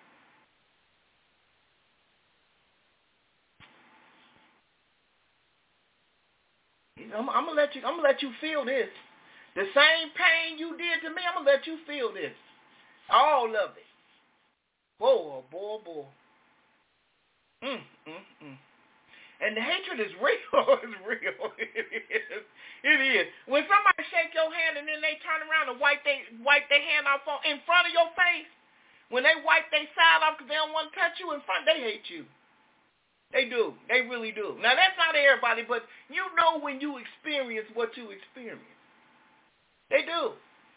I'm, I'm gonna let you. I'm gonna let you feel this. The same pain you did to me, I'm gonna let you feel this. All of it. Boy, boy, boy. Mm, mm, mm. And the hatred is real. It's real. It is. It is. When somebody shake your hand and then they turn around and wipe they wipe their hand off on, in front of your face, when they wipe their side off because they don't want to touch you in front, they hate you. They do. They really do. Now, that's not everybody, but you know when you experience what you experience. They do.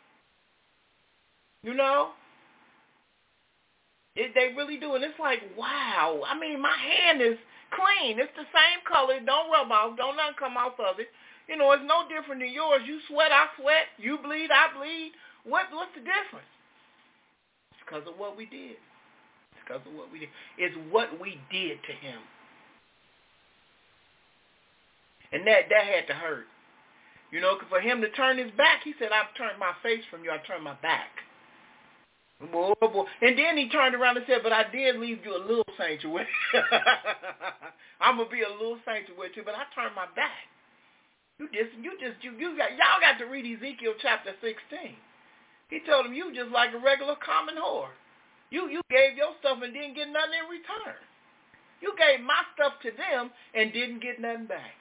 You know? It, they really do. And it's like, wow. I mean, my hand is clean. It's the same color. Don't rub off. Don't nothing come off of it. You know, it's no different than yours. You sweat, I sweat. You bleed, I bleed. What, what's the difference? It's because of what we did. It's because of what we did. It's what we did to him. And that, that had to hurt. You know, for him to turn his back, he said, I've turned my face from you. I turned my back. Boy, boy. And then he turned around and said, but I did leave you a little sanctuary. I'm going to be a little sanctuary too, but I turned my back. You just, you just, you, you got, y'all got to read Ezekiel chapter sixteen. He told him, you just like a regular common whore. You, you gave your stuff and didn't get nothing in return. You gave my stuff to them and didn't get nothing back.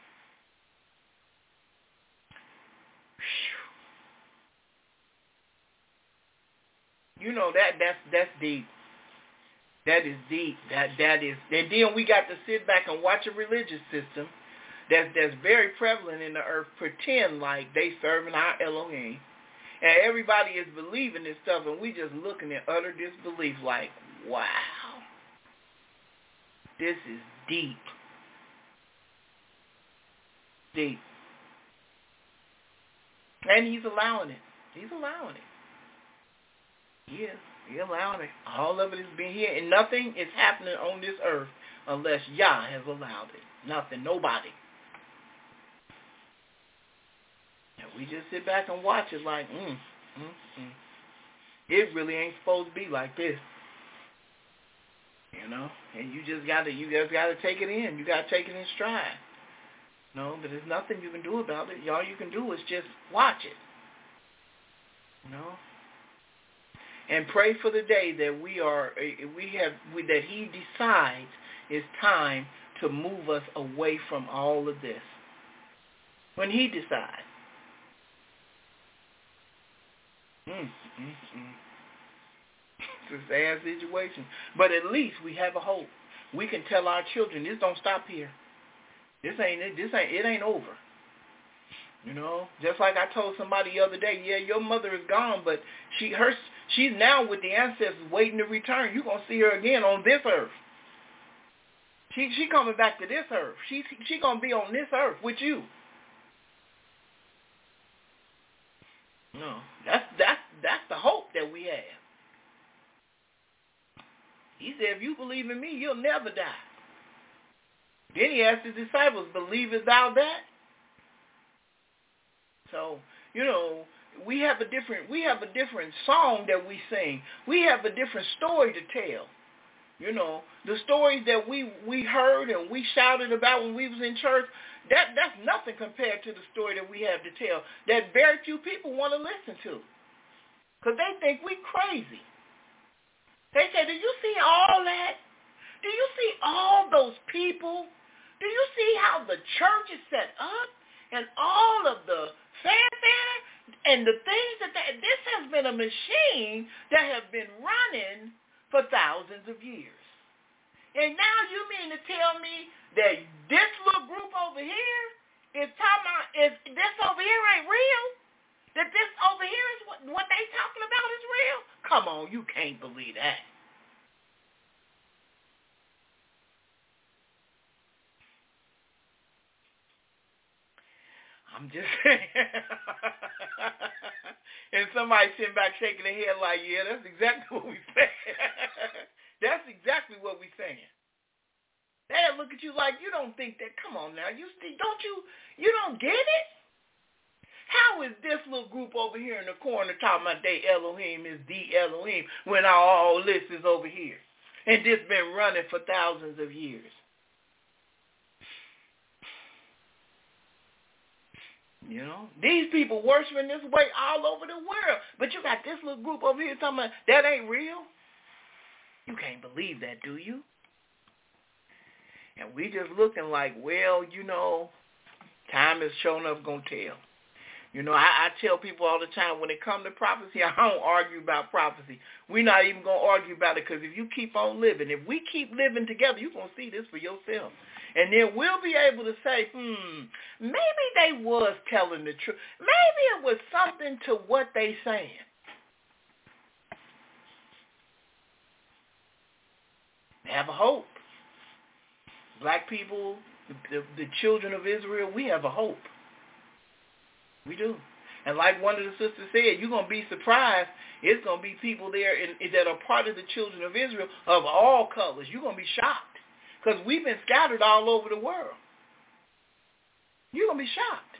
You know that that's that's deep. That is deep. That that is. And then we got to sit back and watch a religious system that's that's very prevalent in the earth pretend like they serving our Elohim, and everybody is believing this stuff, and we just looking in utter disbelief, like, wow, this is deep, deep, and he's allowing it. He's allowing it. Yeah. He allowed it. All of it is being here, and nothing is happening on this earth unless Yah has allowed it. Nothing, nobody. And we just sit back and watch it like, mm, mm, mm. It really ain't supposed to be like this. You know? And you just gotta you just gotta take it in. You gotta take it in stride. No, but there's nothing you can do about it. All you can do is just watch it. You know? And pray for the day that we are we have we, that he decides it's time to move us away from all of this. When he decides. Mm, mm, mm. It's a sad situation. But at least we have a hope. We can tell our children, this don't stop here. This ain't it. This ain't it. Ain't over. You know, just like I told somebody the other day. Yeah, your mother is gone, but she her she's now with the ancestors, waiting to return. You're gonna see her again on this earth. She she coming back to this earth. She she gonna be on this earth with you. No, that's that's that's the hope that we have. He said, if you believe in me, you'll never die. Then he asked his disciples, believest thou that? So, you know, we have a different we have a different song that we sing. We have a different story to tell. You know, the stories that we, we heard and we shouted about when we was in church, that that's nothing compared to the story that we have to tell that very few people want to listen to. Because they think we crazy. They say, do you see all that? Do you see all those people? Do you see how the church is set up and all of the fanfare and the things that they, this has been a machine that has been running for thousands of years. And now you mean to tell me that this little group over here is talking about, is this over here ain't real? That this over here is what, what they talking about is real? Come on, you can't believe that. I'm just saying. And somebody sitting back shaking their head like, yeah, that's exactly what we saying. That's exactly what we saying. They'll look at you like you don't think that. Come on now, you see, don't you? You don't get it? How is this little group over here in the corner talking about they Elohim is the Elohim when all this is over here? And this been running for thousands of years. You know, these people worshiping this way all over the world. But you got this little group over here talking about that ain't real. You can't believe that, do you? And we just looking like, well, you know, time is showing up going to tell. You know, I, I tell people all the time, when it comes to prophecy, I don't argue about prophecy. We're not even going to argue about it because if you keep on living, if we keep living together, you're going to see this for yourself. And then we'll be able to say, hmm, maybe they was telling the truth. Maybe it was something to what they saying. They have a hope. Black people, the, the, the children of Israel, we have a hope. We do. And like one of the sisters said, you're going to be surprised. It's going to be people there in, that are part of the children of Israel of all colors. You're going to be shocked. Because we've been scattered all over the world. You're going to be shocked.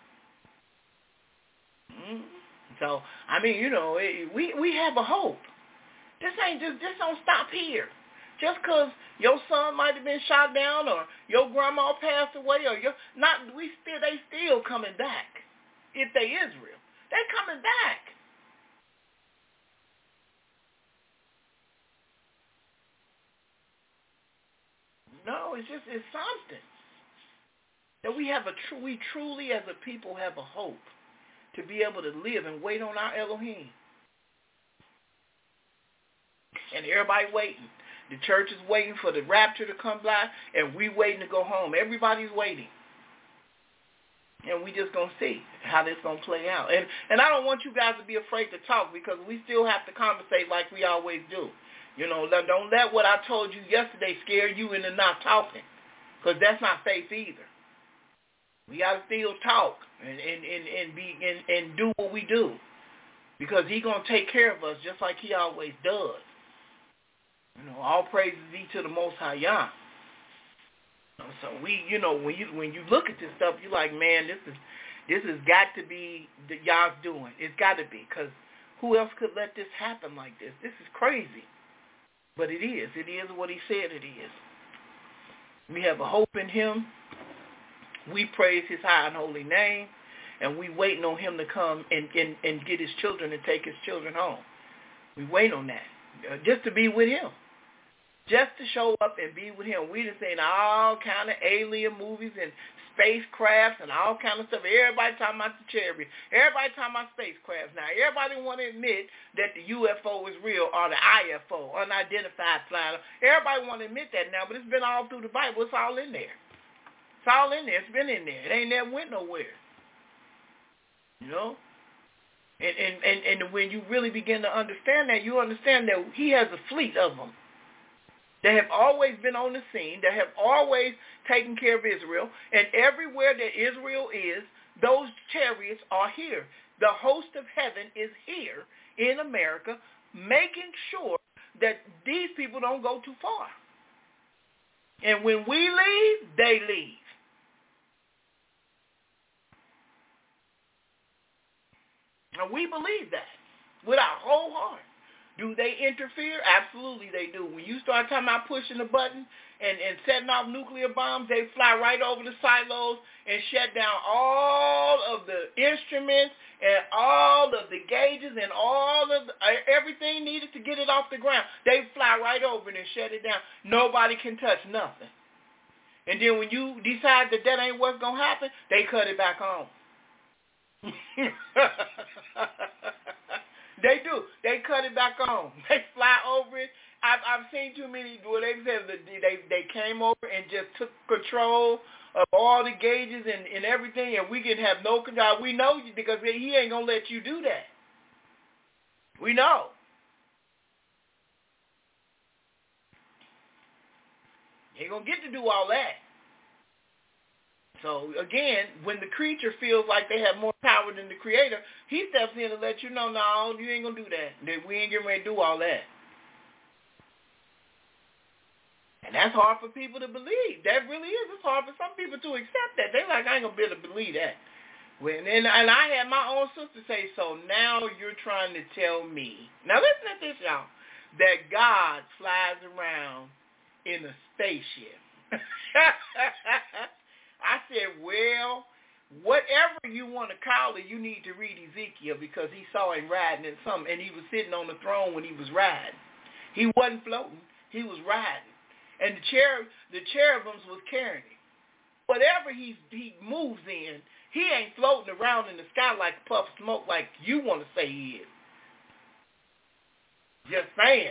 Mm-hmm. So, I mean, you know, it, we, we have a hope. This ain't just, this don't stop here. Just because your son might have been shot down or your grandma passed away or your, not, we still, they still coming back. If they Israel, they coming back. No, it's just, it's something. That we have a true, we truly as a people have a hope to be able to live and wait on our Elohim. And everybody waiting. The church is waiting for the rapture to come by, and we waiting to go home. Everybody's waiting. And we just going to see how this going to play out. And and I don't want you guys to be afraid to talk because we still have to conversate like we always do. You know, don't let what I told you yesterday scare you into not talking, because that's not faith either. We got to still talk and, and, and, and, be, and, and do what we do. because he's going to take care of us just like he always does. You know, all praises be to the Most High Yah. So we, you know, when you when you look at this stuff, you're like, man, this is this has got to be the Yah's doing. It's got to be, because who else could let this happen like this? This is crazy. But it is. It is what he said it is. We have a hope in him. We praise his high and holy name. And we waiting on him to come and, and, and get his children and take his children home. We wait on that. Uh, just to be with him. Just to show up and be with him. We done seen all kind of alien movies and spacecrafts and all kind of stuff. Everybody talking about the chariot. Everybody talking about spacecrafts. Now, everybody want to admit that the U F O is real, or the I F O, unidentified flying. Everybody want to admit that now, but it's been all through the Bible. It's all in there. It's all in there. It's been in there. It ain't never went nowhere. You know? And, and, and, and when you really begin to understand that, you understand that he has a fleet of them. They have always been on the scene. They have always taken care of Israel. And everywhere that Israel is, those chariots are here. The host of heaven is here in America, making sure that these people don't go too far. And when we leave, they leave. And we believe that with our whole heart. Do they interfere? Absolutely they do. When you start talking about pushing the button and, and setting off nuclear bombs, they fly right over the silos and shut down all of the instruments and all of the gauges and all of the, everything needed to get it off the ground. They fly right over it and shut it down. Nobody can touch nothing. And then when you decide that that ain't what's going to happen, they cut it back on. They do. They cut it back on. They fly over it. I've I've seen too many where they said that they they came over and just took control of all the gauges and, and everything, and we can have no control. We know you because he ain't gonna let you do that. We know. You ain't gonna get to do all that. So, again, when the creature feels like they have more power than the creator, he steps in to let you know, no, you ain't going to do that. That we ain't getting ready to do all that. And that's hard for people to believe. That really is. It's hard for some people to accept that. They're like, I ain't going to be able to believe that. When, and, and I had my own sister say, so now you're trying to tell me. Now, listen at this, y'all. That God flies around in a spaceship. I said, well, whatever you want to call it, you need to read Ezekiel, because he saw him riding in something, and he was sitting on the throne when he was riding. He wasn't floating. He was riding. And the cherub, the cherubims was carrying him. Whatever he, he moves in, he ain't floating around in the sky like a puff of smoke like you want to say he is. Just saying.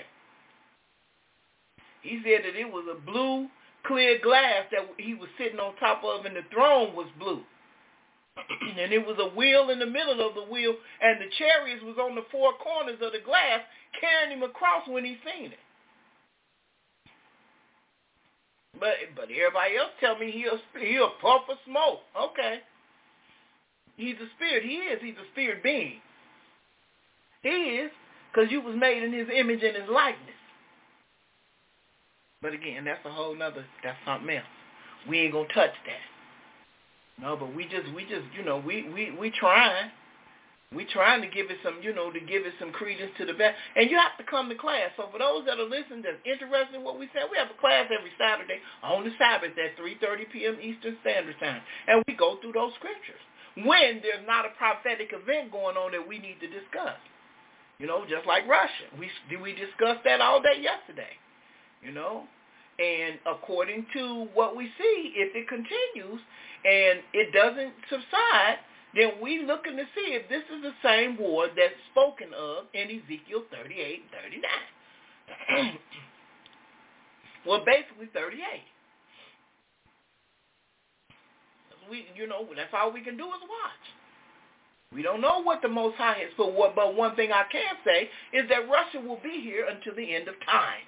He said that it was a blue, clear glass that he was sitting on top of, and the throne was blue. And it was a wheel in the middle of the wheel, and the chariots was on the four corners of the glass carrying him across when he seen it. But but everybody else tell me he a, he a puff of smoke. Okay. He's a spirit. He is. He's a spirit being. He is, because you was made in his image and his likeness. But again, that's a whole nother, that's something else. We ain't going to touch that. No, but we just, we just, you know, we, we, we trying. We trying to give it some, you know, to give it some credence to the best. And you have to come to class. So for those that are listening, that's interested in what we said, we have a class every Saturday on the Sabbath at three thirty p.m. Eastern Standard Time. And we go through those scriptures when there's not a prophetic event going on that we need to discuss. You know, just like Russia. We, we discussed that all day yesterday. You know, and according to what we see, if it continues and it doesn't subside, then we looking to see if this is the same war that's spoken of in Ezekiel thirty-eight and thirty-nine. Well, basically thirty-eight. We, you know, that's all we can do is watch. We don't know what the Most High has, but what, but one thing I can say is that Russia will be here until the end of time.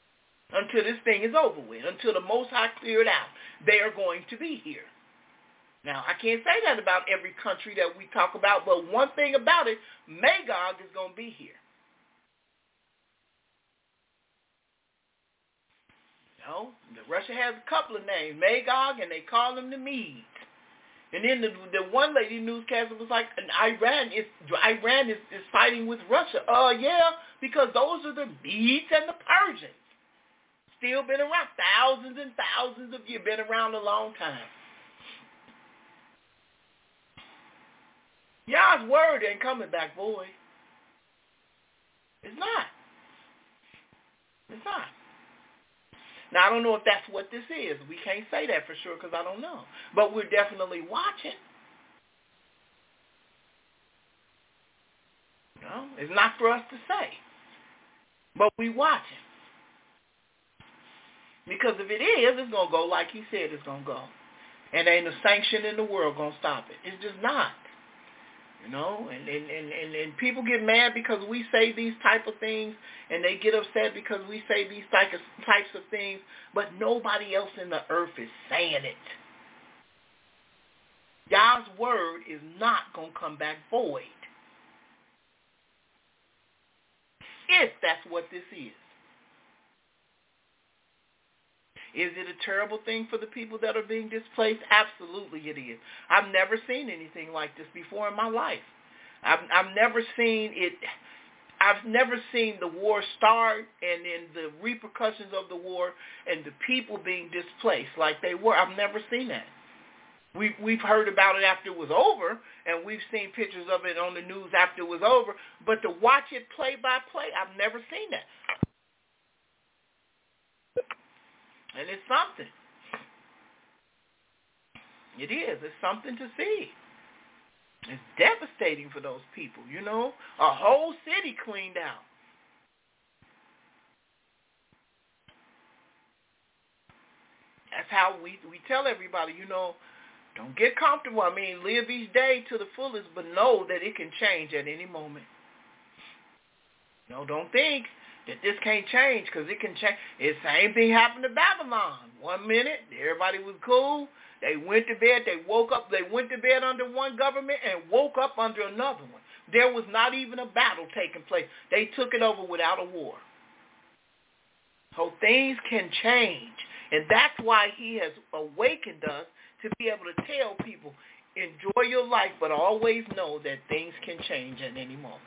Until this thing is over with, until the Most High clear it out, they are going to be here. Now, I can't say that about every country that we talk about, but one thing about it, Magog is going to be here. You know, Russia has a couple of names, Magog, and they call them the Medes. And then the, the one lady newscaster was like, and Iran is Iran is, is fighting with Russia. Uh, yeah, because those are the Medes and the Persians. Still been around thousands and thousands of years, been around a long time. Yah's word ain't coming back, boy. It's not. It's not. Now, I don't know if that's what this is. We can't say that for sure because I don't know. But we're definitely watching. No, it's not for us to say. But we watching. Because if it is, it's going to go like he said it's going to go. And ain't a sanction in the world going to stop it. It's just not. You know, and, and, and, and, and people get mad because we say these type of things, and they get upset because we say these type of, types of things, but nobody else in the earth is saying it. God's word is not going to come back void. If that's what this is. Is it a terrible thing for the people that are being displaced? Absolutely it is. I've never seen anything like this before in my life. I've, I've never seen it. I've never seen the war start and then the repercussions of the war and the people being displaced like they were. I've never seen that. We've, we've heard about it after it was over, and we've seen pictures of it on the news after it was over, but to watch it play by play, I've never seen that. And it's something. It is. It's something to see. It's devastating for those people, you know. A whole city cleaned out. That's how we, we tell everybody, you know, don't get comfortable. I mean, live each day to the fullest, but know that it can change at any moment. You know, don't think that this can't change because it can change. The same thing happened to Babylon. One minute, everybody was cool. They went to bed. They woke up. They went to bed under one government and woke up under another one. There was not even a battle taking place. They took it over without a war. So things can change. And that's why he has awakened us to be able to tell people, enjoy your life, but always know that things can change at any moment.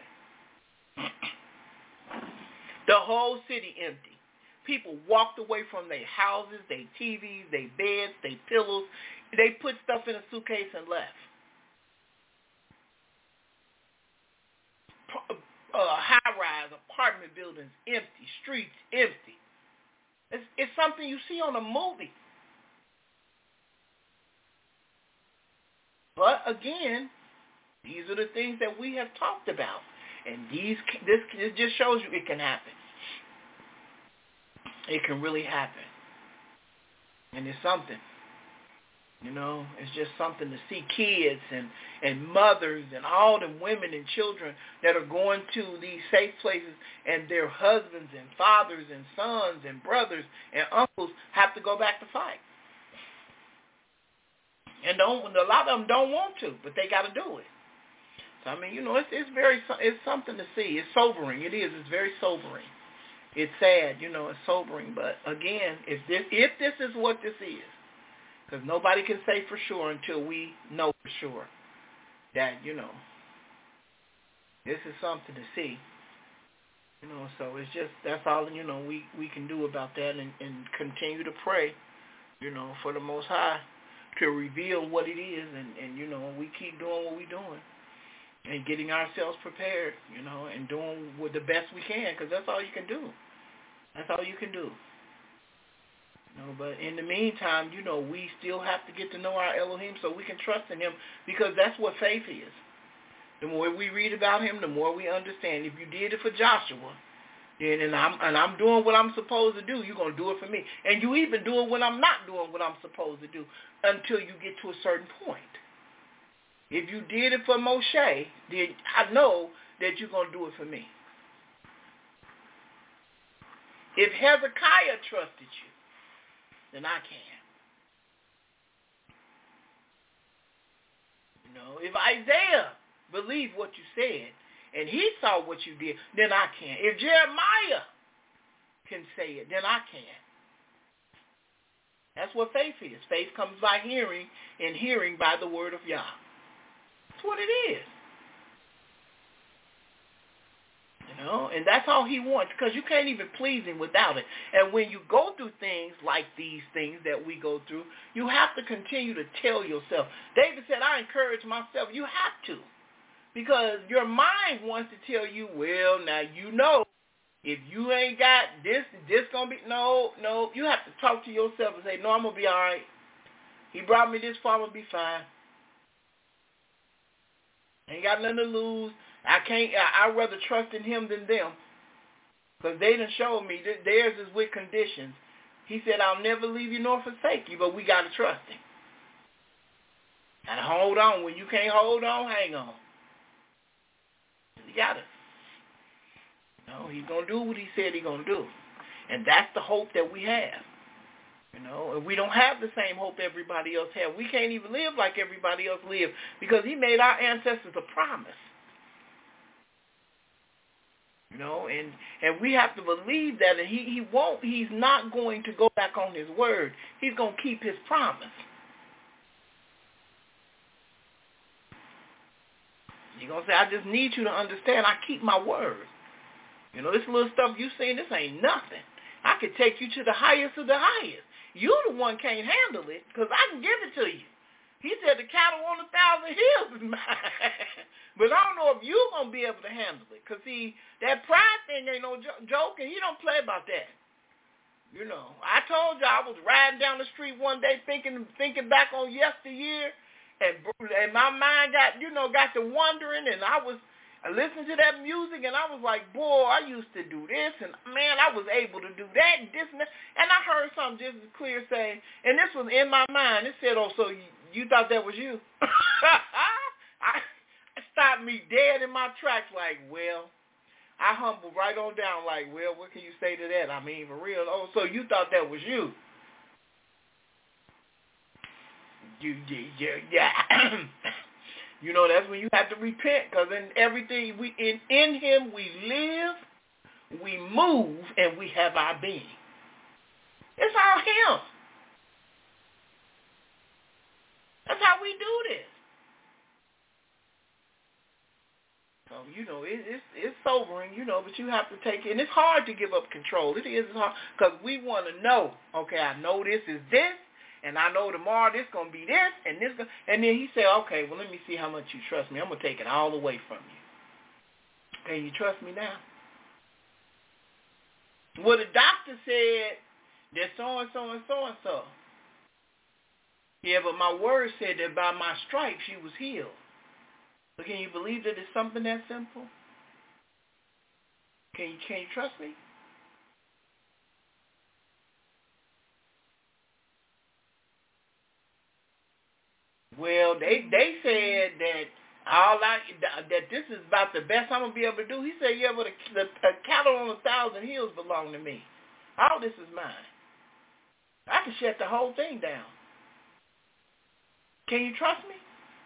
The whole city empty. People walked away from their houses, their T Vs, their beds, their pillows. They put stuff in a suitcase and left. Uh, high-rise apartment buildings empty, streets empty. It's, it's something you see on a movie. But again, these are the things that we have talked about. And these, this, this just shows you it can happen. It can really happen. And it's something. You know, it's just something to see kids and, and mothers and all the women and children that are going to these safe places and their husbands and fathers and sons and brothers and uncles have to go back to fight. And don't, a lot of them don't want to, but they got to do it. So, I mean, you know, it's it's very it's something to see. It's sobering. It is. It's very sobering. It's sad, you know. It's sobering. But again, if this if this is what this is, because nobody can say for sure until we know for sure that, you know, this is something to see. You know, so it's just that's all, you know, we, we can do about that and, and continue to pray, you know, for the Most High to reveal what it is, and, and you know, we keep doing what we're doing. And getting ourselves prepared, you know, and doing with the best we can, because that's all you can do. That's all you can do. You know, but in the meantime, you know, we still have to get to know our Elohim so we can trust in him, because that's what faith is. The more we read about him, the more we understand. If you did it for Joshua, then and I'm and I'm doing what I'm supposed to do, you're gonna do it for me. And you even do it when I'm not doing what I'm supposed to do until you get to a certain point. If you did it for Moshe, then I know that you're going to do it for me. If Hezekiah trusted you, then I can. You know, if Isaiah believed what you said and he saw what you did, then I can. If Jeremiah can say it, then I can. That's what faith is. Faith comes by hearing, and hearing by the word of Yah. That's what it is. You know, and that's all he wants, because you can't even please him without it. And when you go through things like these things that we go through, you have to continue to tell yourself. David said, I encourage myself. You have to, because your mind wants to tell you, well, now you know, if you ain't got this, this going to be, no, no. You have to talk to yourself and say, no, I'm going to be all right. He brought me this far, I'm going to be fine. Ain't got nothing to lose. I can't, I, I'd rather trust in him than them, because they done showed me that theirs is with conditions. He said, I'll never leave you nor forsake you, but we got to trust him. And hold on. When you can't hold on, hang on. You got to. No, he's going to do what he said he's going to do. And that's the hope that we have. You know, and we don't have the same hope everybody else has. We can't even live like everybody else lived, because he made our ancestors a promise. You know, and, and we have to believe that, and he, he won't, he's not going to go back on his word. He's going to keep his promise. He's going to say, I just need you to understand, I keep my word. You know, this little stuff you seen, this ain't nothing. I could take you to the highest of the highest. You the one can't handle it, because I can give it to you. He said the cattle on a thousand hills is mine. But I don't know if you're going to be able to handle it, because, see, that pride thing ain't no jo- joke, and he don't play about that. You know, I told you I was riding down the street one day thinking thinking back on yesteryear, and, and my mind got, you know, got to wondering, and I was I listened to that music, and I was like, boy, I used to do this, and, man, I was able to do that, and this, and that. And I heard something just as clear saying, and this was in my mind. It said, oh, so you, you thought that was you? I, it stopped me dead in my tracks like, well, I humbled right on down like, well, what can you say to that? I mean, for real. Oh, so you thought that was you? You, yeah, yeah. You know, that's when you have to repent, because in everything, we in, in him we live, we move, and we have our being. It's all him. That's how we do this. So, you know, it, it's, it's sobering, you know, but you have to take it. And it's hard to give up control. It is hard, because we want to know, okay, I know this is this, and I know tomorrow this going to be this, and this, gonna, and then he said, okay, well, let me see how much you trust me. I'm going to take it all away from you. Can you trust me now? Well, the doctor said that so-and-so and so-and-so. Yeah, but my word said that by my stripes she was healed. But can you believe that it's something that simple? Can you, can you trust me? Well, they they said that all I that this is about the best I'm gonna be able to do. He said, yeah, but the, the, the cattle on a thousand hills belong to me. All this is mine. I can shut the whole thing down. Can you trust me?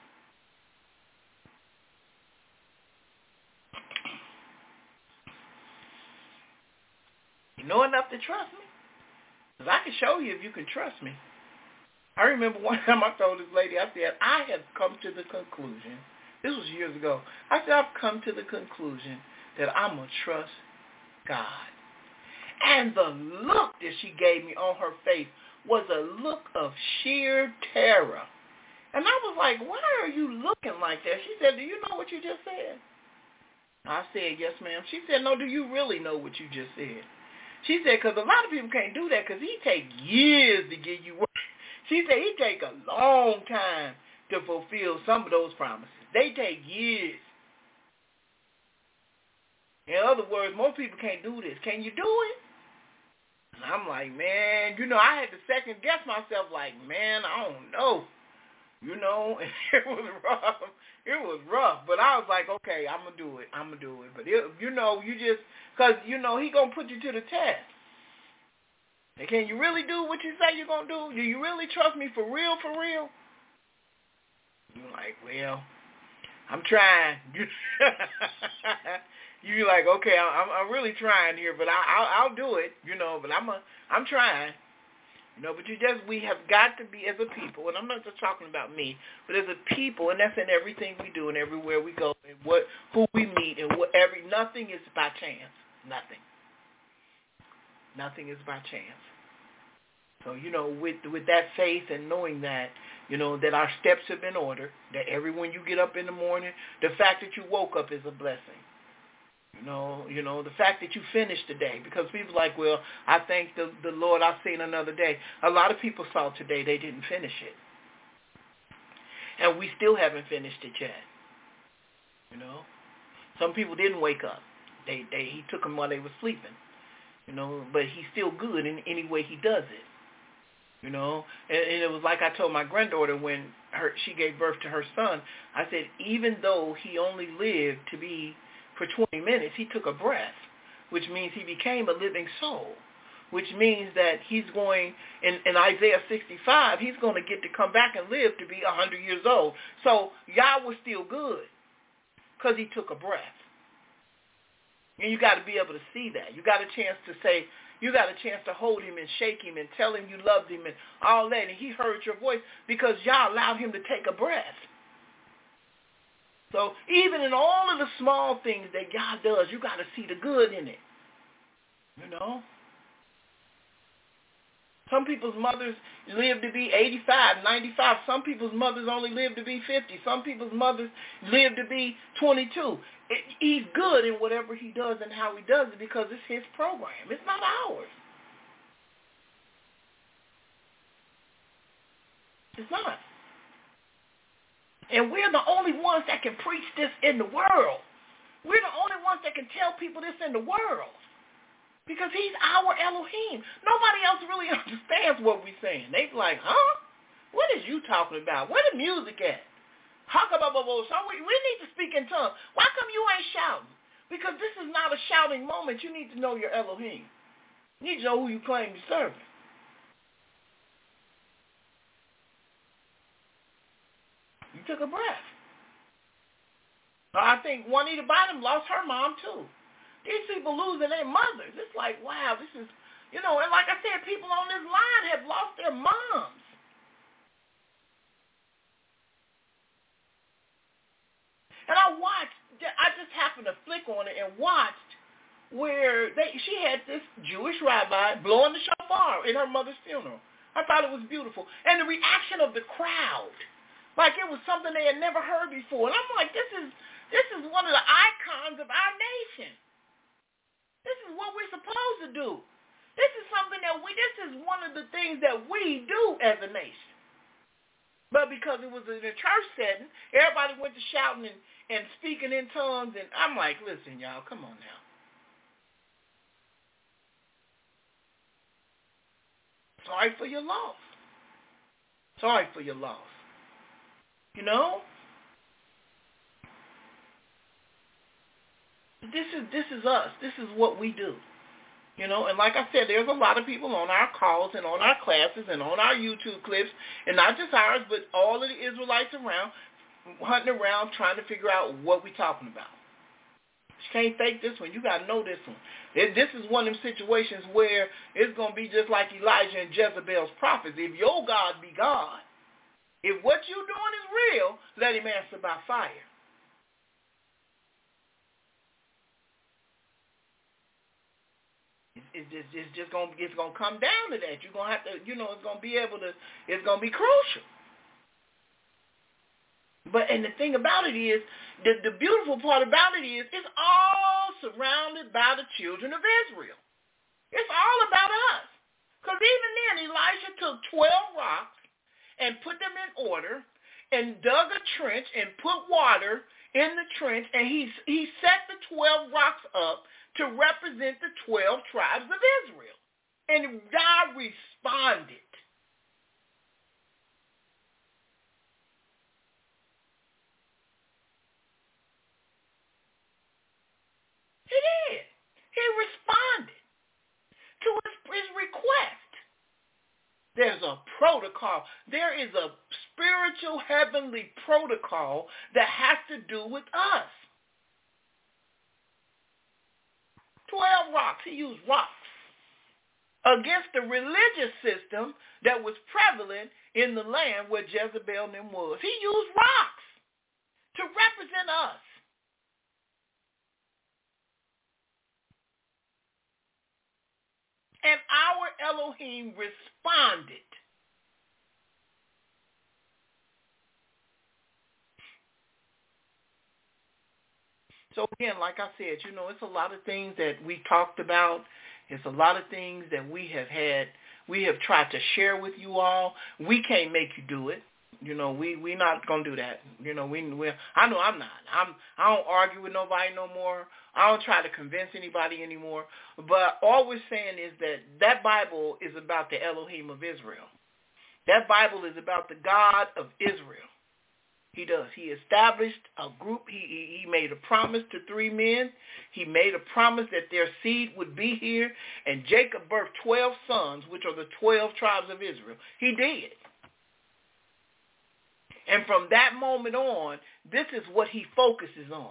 You know enough to trust me? Because I can show you if you can trust me. I remember one time I told this lady, I said, I have come to the conclusion, this was years ago, I said, I've come to the conclusion that I'm going to trust God. And the look that she gave me on her face was a look of sheer terror. And I was like, why are you looking like that? She said, do you know what you just said? I said, yes, ma'am. She said, no, do you really know what you just said? She said, because a lot of people can't do that, because he take years to give you work. She said he take a long time to fulfill some of those promises. They take years. In other words, most people can't do this. Can you do it? And I'm like, man, you know, I had to second guess myself like, man, I don't know. You know, it was rough. It was rough. But I was like, okay, I'm going to do it. I'm going to do it. But, it, you know, you just, because, you know, he going to put you to the test. And can you really do what you say you're going to do? Do you really trust me for real, for real? You're like, well, I'm trying. You're like, okay, I'm I'm really trying here, but I, I'll I'll do it, you know. But I'm a I'm trying, you know. But you just we have got to be as a people, and I'm not just talking about me, but as a people, and that's in everything we do and everywhere we go, and what who we meet, and what every nothing is by chance. Nothing. Nothing is by chance. So, you know, with with that faith and knowing that, you know, that our steps have been ordered, that every when you get up in the morning, the fact that you woke up is a blessing. You know, you know, the fact that you finished the day, because people are like, well, I thank the, the Lord I've seen another day. A lot of people saw today, they didn't finish it. And we still haven't finished it yet. You know, some people didn't wake up. They, they, he took them while they were sleeping. You know, but he's still good in any way he does it. You know, and, and it was like I told my granddaughter when her she gave birth to her son, I said, even though he only lived to be for twenty minutes, he took a breath, which means he became a living soul, which means that he's going, in, in Isaiah sixty-five, he's going to get to come back and live to be one hundred years old. So Yah was still good because he took a breath. And you got to be able to see that. You got a chance to say, you got a chance to hold him and shake him and tell him you loved him and all that. And he heard your voice because Yah allowed him to take a breath. So even in all of the small things that God does, you got to see the good in it. You know? Some people's mothers live to be eighty-five, ninety-five. Some people's mothers only live to be fifty. Some people's mothers live to be twenty-two. It, he's good in whatever he does and how he does it because it's his program. It's not ours. It's not. And we're the only ones that can preach this in the world. We're the only ones that can tell people this in the world. Because he's our Elohim. Nobody else really understands what we're saying. They're like, huh? What is you talking about? Where the music at? So we, we need to speak in tongues. Why come you ain't shouting? Because this is not a shouting moment. You need to know your Elohim. You need to know who you claim to serve. You took a breath. I think Juanita Bynum lost her mom too. These people losing their mothers. It's like, wow, this is, you know, and like I said, people on this line have lost their moms. And I watched, I just happened to flick on it and watched where they, she had this Jewish rabbi blowing the shofar in her mother's funeral. I thought it was beautiful. And the reaction of the crowd, like it was something they had never heard before. And I'm like, this is, this is one of the icons of our nation. This is what we're supposed to do. This is something that we, this is one of the things that we do as a nation. But because it was in a church setting, everybody went to shouting and, and speaking in tongues. And I'm like, listen, y'all, come on now. Sorry for your loss. Sorry for your loss. You know? This is this is us. This is what we do. You know, and like I said, there's a lot of people on our calls and on our classes and on our YouTube clips, and not just ours, but all of the Israelites around, hunting around, trying to figure out what we're talking about. You can't fake this one. You got to know this one. It, this is one of them situations where it's going to be just like Elijah and Jezebel's prophets. If your God be God, if what you're doing is real, let him answer by fire. It's just, it's just gonna, it's gonna come down to that. You're gonna have to, you know, it's gonna be able to, it's gonna be crucial. But and the thing about it is, the the beautiful part about it is, it's all surrounded by the children of Israel. It's all about us. Because even then, Elijah took twelve rocks and put them in order, and dug a trench and put water in the trench, and he he set the twelve rocks up to represent the twelve tribes of Israel. And God responded. He did. He responded to his, his request. There's a protocol. There is a spiritual heavenly protocol that has to do with us. Twelve rocks. He used rocks against the religious system that was prevalent in the land where Jezebel and them was. He used rocks to represent us. And our Elohim responded. So again, like I said, you know, it's a lot of things that we talked about. It's a lot of things that we have had, we have tried to share with you all. We can't make you do it. You know, we we not gonna do that. You know, we we I know I'm not. I'm I don't argue with nobody no more. I don't try to convince anybody anymore. But all we're saying is that that Bible is about the Elohim of Israel. That Bible is about the God of Israel. He does. He established a group. He, he he made a promise to three men. He made a promise that their seed would be here. And Jacob birthed twelve sons, which are the twelve tribes of Israel. He did. And from that moment on, this is what he focuses on.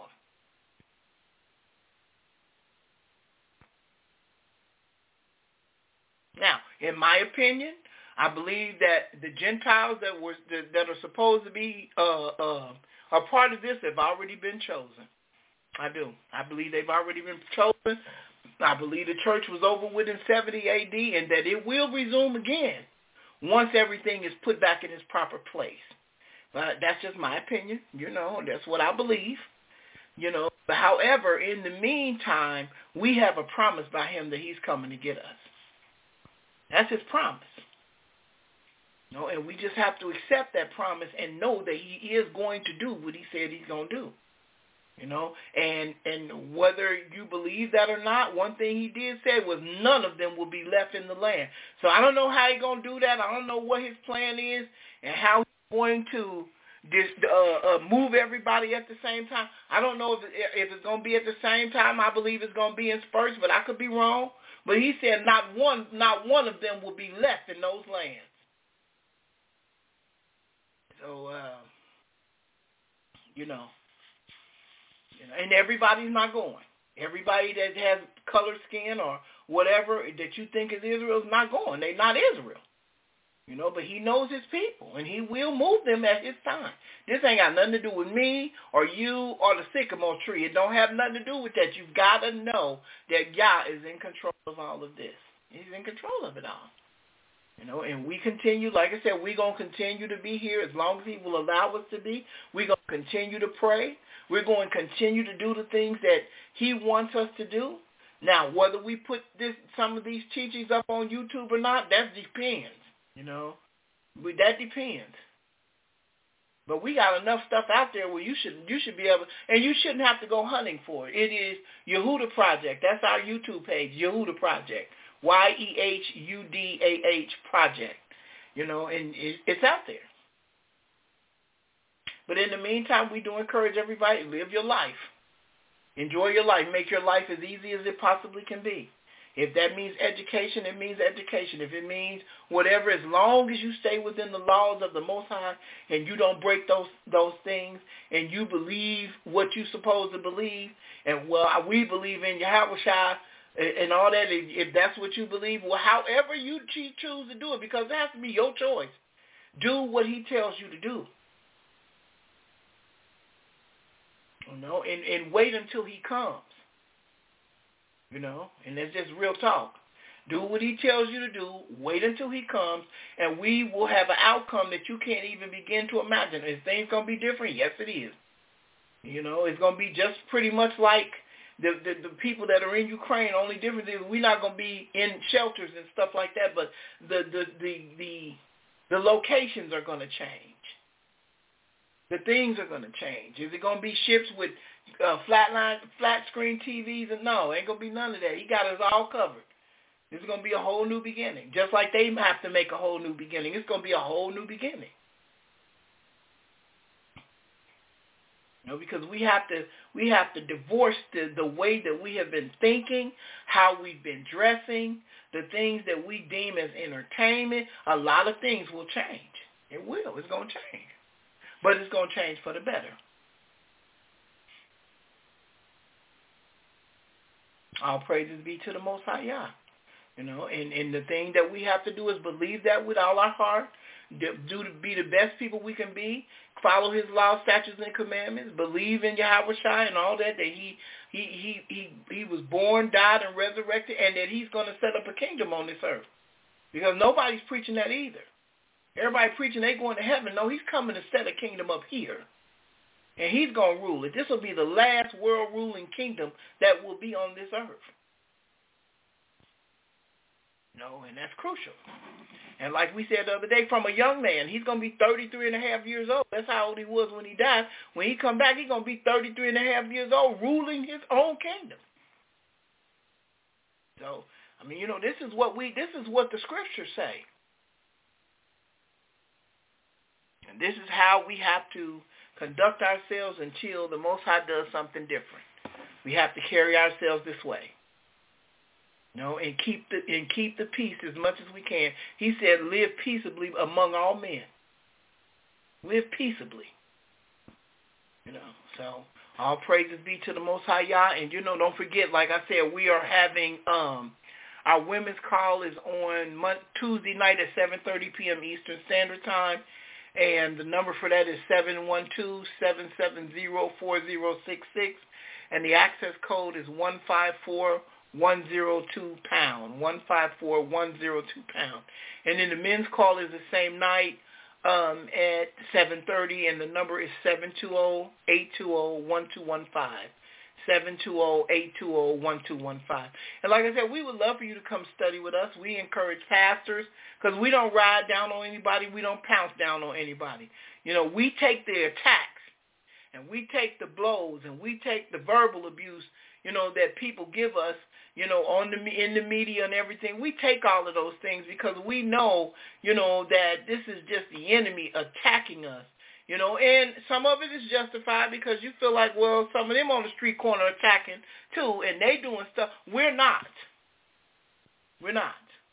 Now, in my opinion, I believe that the Gentiles that were that are supposed to be uh, uh, a part of this have already been chosen. I do. I believe they've already been chosen. I believe the church was over with in seventy A D and that it will resume again once everything is put back in its proper place. But that's just my opinion. You know, that's what I believe. You know, but however, in the meantime, we have a promise by him that he's coming to get us. That's his promise. You know, and we just have to accept that promise and know that he is going to do what he said he's going to do. You know, and and whether you believe that or not, one thing he did say was none of them will be left in the land. So I don't know how he's going to do that. I don't know what his plan is and how he's going to dis, uh, uh, move everybody at the same time. I don't know if, if it's going to be at the same time. I believe it's going to be in spurts, but I could be wrong. But he said not one, not one of them will be left in those lands. So, uh, you know. And everybody's not going. Everybody that has colored skin or whatever that you think is Israel is not going. They're not Israel. You know, but he knows his people, and he will move them at his time. This ain't got nothing to do with me or you or the sycamore tree. It don't have nothing to do with that. You've got to know that Yah is in control of all of this. He's in control of it all. You know, and we continue, like I said, we're going to continue to be here as long as he will allow us to be. We're going to continue to pray. We're going to continue to do the things that he wants us to do. Now, whether we put this some of these teachings up on YouTube or not, that depends, you know. We, that depends. But we got enough stuff out there where you should you should be able, and you shouldn't have to go hunting for it. It is Yehuda Project. That's our YouTube page, Yehuda Project. Y E H U D A H Project. You know, and it, it's out there. But in the meantime, we do encourage everybody to live your life. Enjoy your life. Make your life as easy as it possibly can be. If that means education, it means education. If it means whatever, as long as you stay within the laws of the Most High and you don't break those those things and you believe what you're supposed to believe, and well, we believe in Yahushua and all that, if that's what you believe, well, however you choose to do it, because it has to be your choice. Do what he tells you to do. You know, and, and wait until he comes. You know, and that's just real talk. Do what he tells you to do. Wait until he comes, and we will have an outcome that you can't even begin to imagine. Is things going to be different? Yes, it is. You know, it's going to be just pretty much like the, the, the people that are in Ukraine. Only difference is we're not going to be in shelters and stuff like that, but the the the the, the locations are going to change. The things are going to change. Is it going to be ships with uh, flat line, flat screen T Vs? And no, ain't going to be none of that. He got us all covered. This is going to be a whole new beginning. Just like they have to make a whole new beginning. It's going to be a whole new beginning. You know, because we have to we have to divorce the, the way that we have been thinking, how we've been dressing, the things that we deem as entertainment. A lot of things will change. It will. It's going to change. But it's going to change for the better. All praises be to the Most High Yah. You know, and, and the thing that we have to do is believe that with all our heart, do to be the best people we can be, follow his laws, statutes, and commandments, believe in Yahweh Shai and all that, that he he he he he was born, died, and resurrected, and that he's going to set up a kingdom on this earth. Because nobody's preaching that either. Everybody preaching they going to heaven. No, he's coming to set a kingdom up here. And he's going to rule it. This will be the last world ruling kingdom that will be on this earth. No, and that's crucial. And like we said the other day, from a young man, he's going to be thirty-three and a half years old. That's how old he was when he died. When he come back, he's going to be thirty-three and a half years old, ruling his own kingdom. So, I mean, you know, this is what we, this is what the scriptures say. And this is how we have to conduct ourselves until the Most High does something different. We have to carry ourselves this way. You know, and keep the and keep the peace as much as we can. He said, live peaceably among all men. Live peaceably. You know, so all praises be to the Most High Yah. And, you know, don't forget, like I said, we are having um, our women's call is on Monday, Tuesday night at seven thirty p.m. Eastern Standard Time. And the number for that is seven one two, seven seven zero, four zero six six. And the access code is one five four one zero two pound, one five four one zero two pound. And then the men's call is the same night um, at seven thirty, and the number is seven two zero, eight two zero, one two one five, seven two zero, eight two zero, one two one five. And like I said, we would love for you to come study with us. We encourage pastors because we don't ride down on anybody. We don't pounce down on anybody. You know, we take the attacks, and we take the blows, and we take the verbal abuse, you know, that people give us, you know, on the in the media and everything. We take all of those things because we know, you know, that this is just the enemy attacking us, you know, and some of it is justified because you feel like, well, some of them on the street corner attacking too, and they doing stuff. We're not. We're not.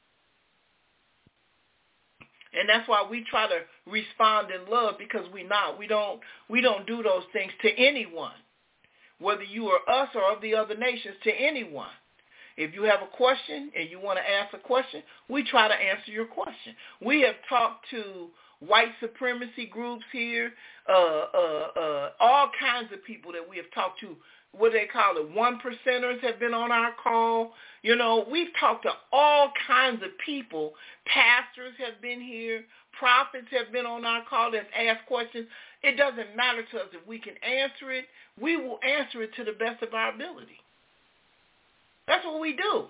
And that's why we try to respond in love, because we not. We don't we don't do those things to anyone, whether you are us or of the other nations, to anyone. If you have a question and you want to ask a question, we try to answer your question. We have talked to white supremacy groups here, uh, uh, uh, all kinds of people that we have talked to. What they call it, one percenters have been on our call. You know, we've talked to all kinds of people. Pastors have been here. Prophets have been on our call that's asked questions. It doesn't matter to us if we can answer it. We will answer it to the best of our ability. That's what we do.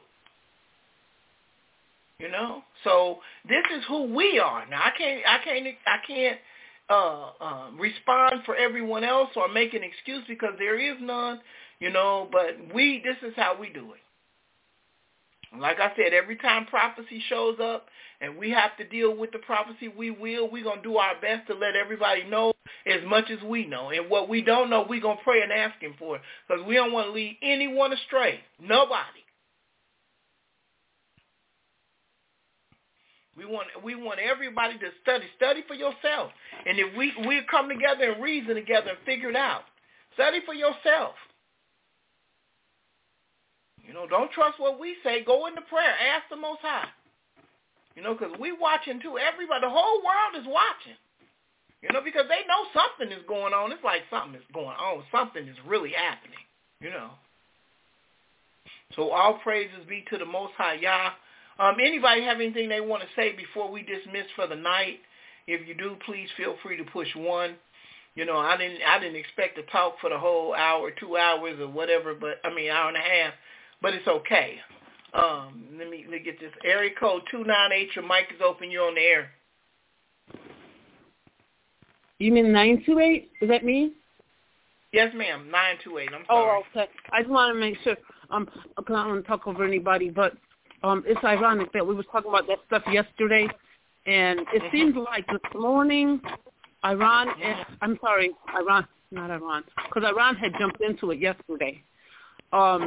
You know, so this is who we are. Now I can't, I can't, I can't uh, uh, respond for everyone else or make an excuse because there is none. You know, but we, this is how we do it. Like I said, every time prophecy shows up and we have to deal with the prophecy, we will. We're going to do our best to let everybody know as much as we know. And what we don't know, we're going to pray and ask him for it, because we don't want to lead anyone astray. Nobody. We want we want everybody to study. Study for yourself. And if we, we come together and reason together and figure it out. Study for yourself. You know, don't trust what we say. Go into prayer. Ask the Most High. You know, because we watching too. Everybody, the whole world is watching. You know, because they know something is going on. It's like something is going on. Something is really happening. You know. So all praises be to the Most High Yah. Um, anybody have anything they want to say before we dismiss for the night? If you do, please feel free to push one. You know, I didn't I didn't expect to talk for the whole hour, two hours or whatever, but I mean hour and a half. But it's okay. Um, let me let me get this. Area code two nine eight, your mic is open, you're on the air. You mean nine two eight? Is that me? Yes, ma'am, nine two eight. I'm sorry. Oh, okay. I just want to make sure. Um, I don't want to talk over anybody, but um, it's ironic that we were talking about that stuff yesterday, and it seems like this morning, Iran, and, I'm sorry, Iran, not Iran, because Iran had jumped into it yesterday. Um,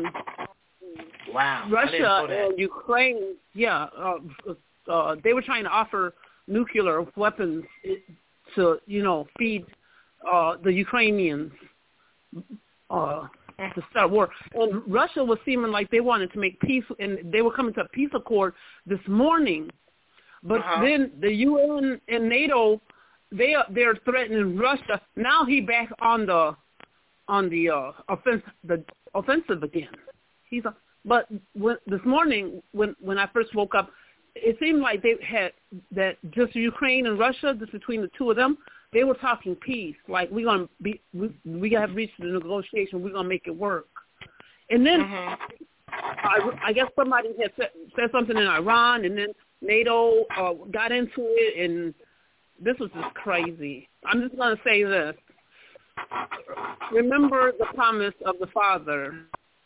wow. Russia and Ukraine, yeah, uh, uh, they were trying to offer nuclear weapons to, you know, feed uh, the Ukrainians uh, to start war. And Russia was seeming like they wanted to make peace, and they were coming to a peace accord this morning. But uh-huh. then the U N and NATO, they are, they're threatening Russia. Now he back on the on the uh, offense the offensive again. He's a, but when, this morning when when I first woke up, it seemed like they had that just Ukraine and Russia, just between the two of them, they were talking peace. Like we're gonna be, we we have reached the negotiation. We're gonna make it work. And then uh-huh. I, I guess somebody had said, said something in Iran, and then NATO uh, got into it, and this was just crazy. I'm just gonna say this. Remember the promise of the Father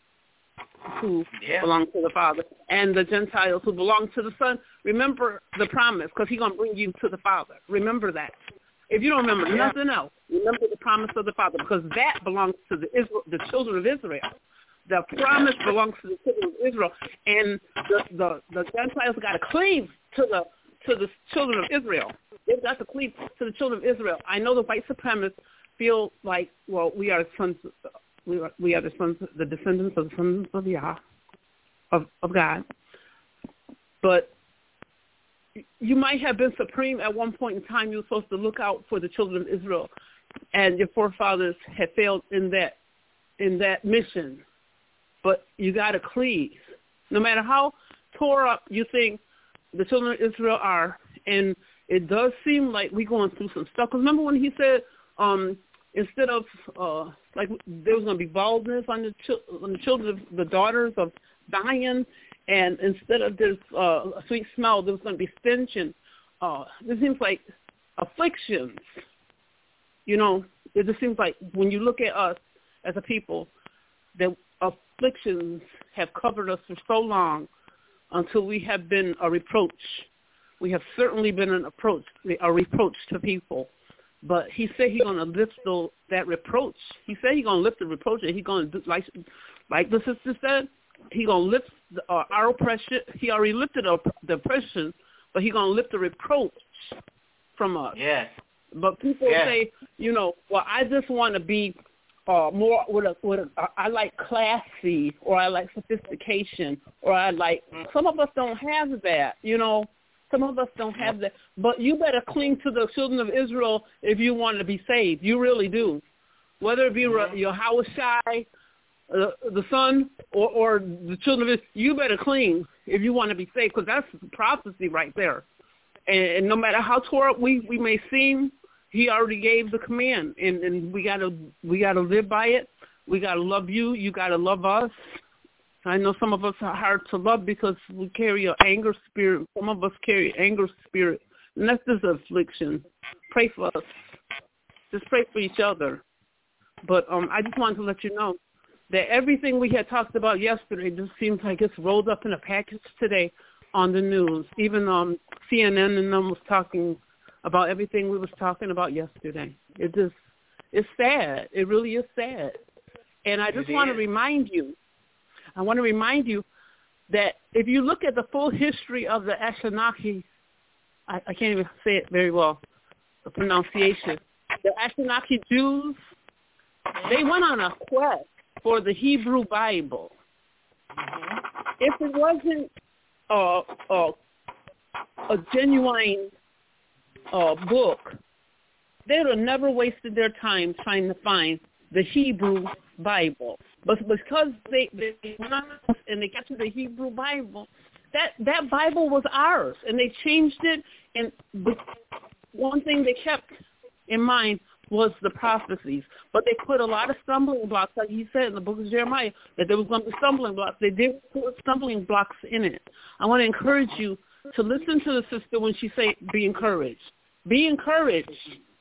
who yeah. belongs to the Father, and the Gentiles who belong to the Son. Remember the promise, because he's going to bring you to the Father. Remember that. If you don't remember yeah. nothing else, remember the promise of the Father, because that belongs to the Israel, the children of Israel. The promise belongs to the children of Israel, and the the, the Gentiles got to cleave to the to the children of Israel. They've got to cleave to the children of Israel. I know the white supremacists feel like, well, we are sons. We are, we are the sons, the descendants of the sons of Yah, of, of God. But you might have been supreme at one point in time. You were supposed to look out for the children of Israel, and your forefathers had failed in that in that mission. But you got to cleave. No matter how tore up you think the children of Israel are, and it does seem like we're going through some stuff. Because remember when he said, um, instead of, uh, like, there was going to be baldness on the, ch- on the children, of the daughters of Zion, and instead of this uh, a sweet smell, there was going to be stench, and uh, it seems like afflictions. You know, it just seems like when you look at us as a people, that afflictions have covered us for so long until we have been a reproach. We have certainly been an approach, a reproach to people. But he said he's going to lift the, that reproach. He said he's going to lift the reproach, and he's going to, like, like the sister said, he's going to lift the, uh, our oppression. He already lifted our, the oppression, but he's going to lift the reproach from us. Yes. But people yes. say, you know, well, I just want to be uh, more with a, with a, I like classy, or I like sophistication, or I like, some of us don't have that, you know. Some of us don't have that. But you better cling to the children of Israel if you want to be saved. You really do. Whether it be mm-hmm. your Hawashai, uh, the son, or, or the children of Israel, you better cling if you want to be saved, because that's prophecy right there. And, and no matter how tore up we, we may seem, he already gave the command, and, and we gotta we gotta live by it. We gotta love you. You gotta love us. I know some of us are hard to love because we carry an anger spirit. Some of us carry anger spirit, and that's just an affliction. Pray for us. Just pray for each other. But um, I just wanted to let you know that everything we had talked about yesterday just seems like it's rolled up in a package today on the news. Even um, C N N and them was talking about everything we was talking about yesterday. It just, it's sad. It really is sad. And I just want to remind you, I want to remind you that if you look at the full history of the Anunnaki, I, I can't even say it very well, the pronunciation, the Anunnaki Jews, they went on a quest for the Hebrew Bible. Mm-hmm. If it wasn't uh, uh, a genuine uh, book, they would have never wasted their time trying to find the Hebrew Bible. But because they, they went on and they got to the Hebrew Bible, that, that Bible was ours, and they changed it. And the one thing they kept in mind was the prophecies. But they put a lot of stumbling blocks, like he said in the book of Jeremiah, that there was going to be stumbling blocks. They did put stumbling blocks in it. I want to encourage you to listen to the sister when she say, be encouraged. Be encouraged.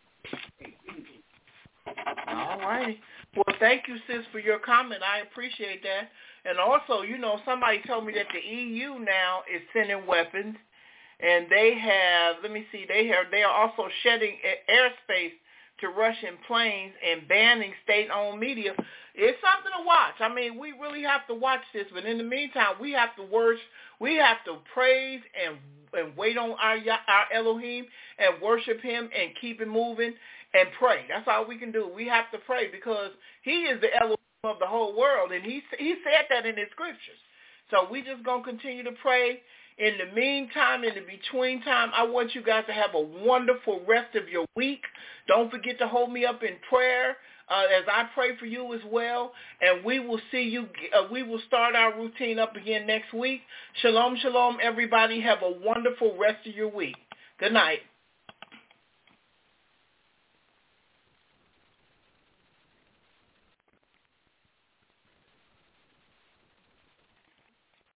All right. Well, thank you, sis, for your comment. I appreciate that. And also, you know, somebody told me that the E U now is sending weapons, and they have, let me see, they have, they are also shedding airspace to Russian planes and banning state-owned media. It's something to watch. I mean, we really have to watch this. But in the meantime, we have to worship. We have to praise and and wait on our our Elohim and worship Him and keep it moving and pray. That's all we can do. We have to pray because He is the Elohim of the whole world, and He He said that in His scriptures. So we just gonna continue to pray. In the meantime, in the between time, I want you guys to have a wonderful rest of your week. Don't forget to hold me up in prayer uh, as I pray for you as well. And we will see you. Uh, we will start our routine up again next week. Shalom, shalom, everybody. Have a wonderful rest of your week. Good night.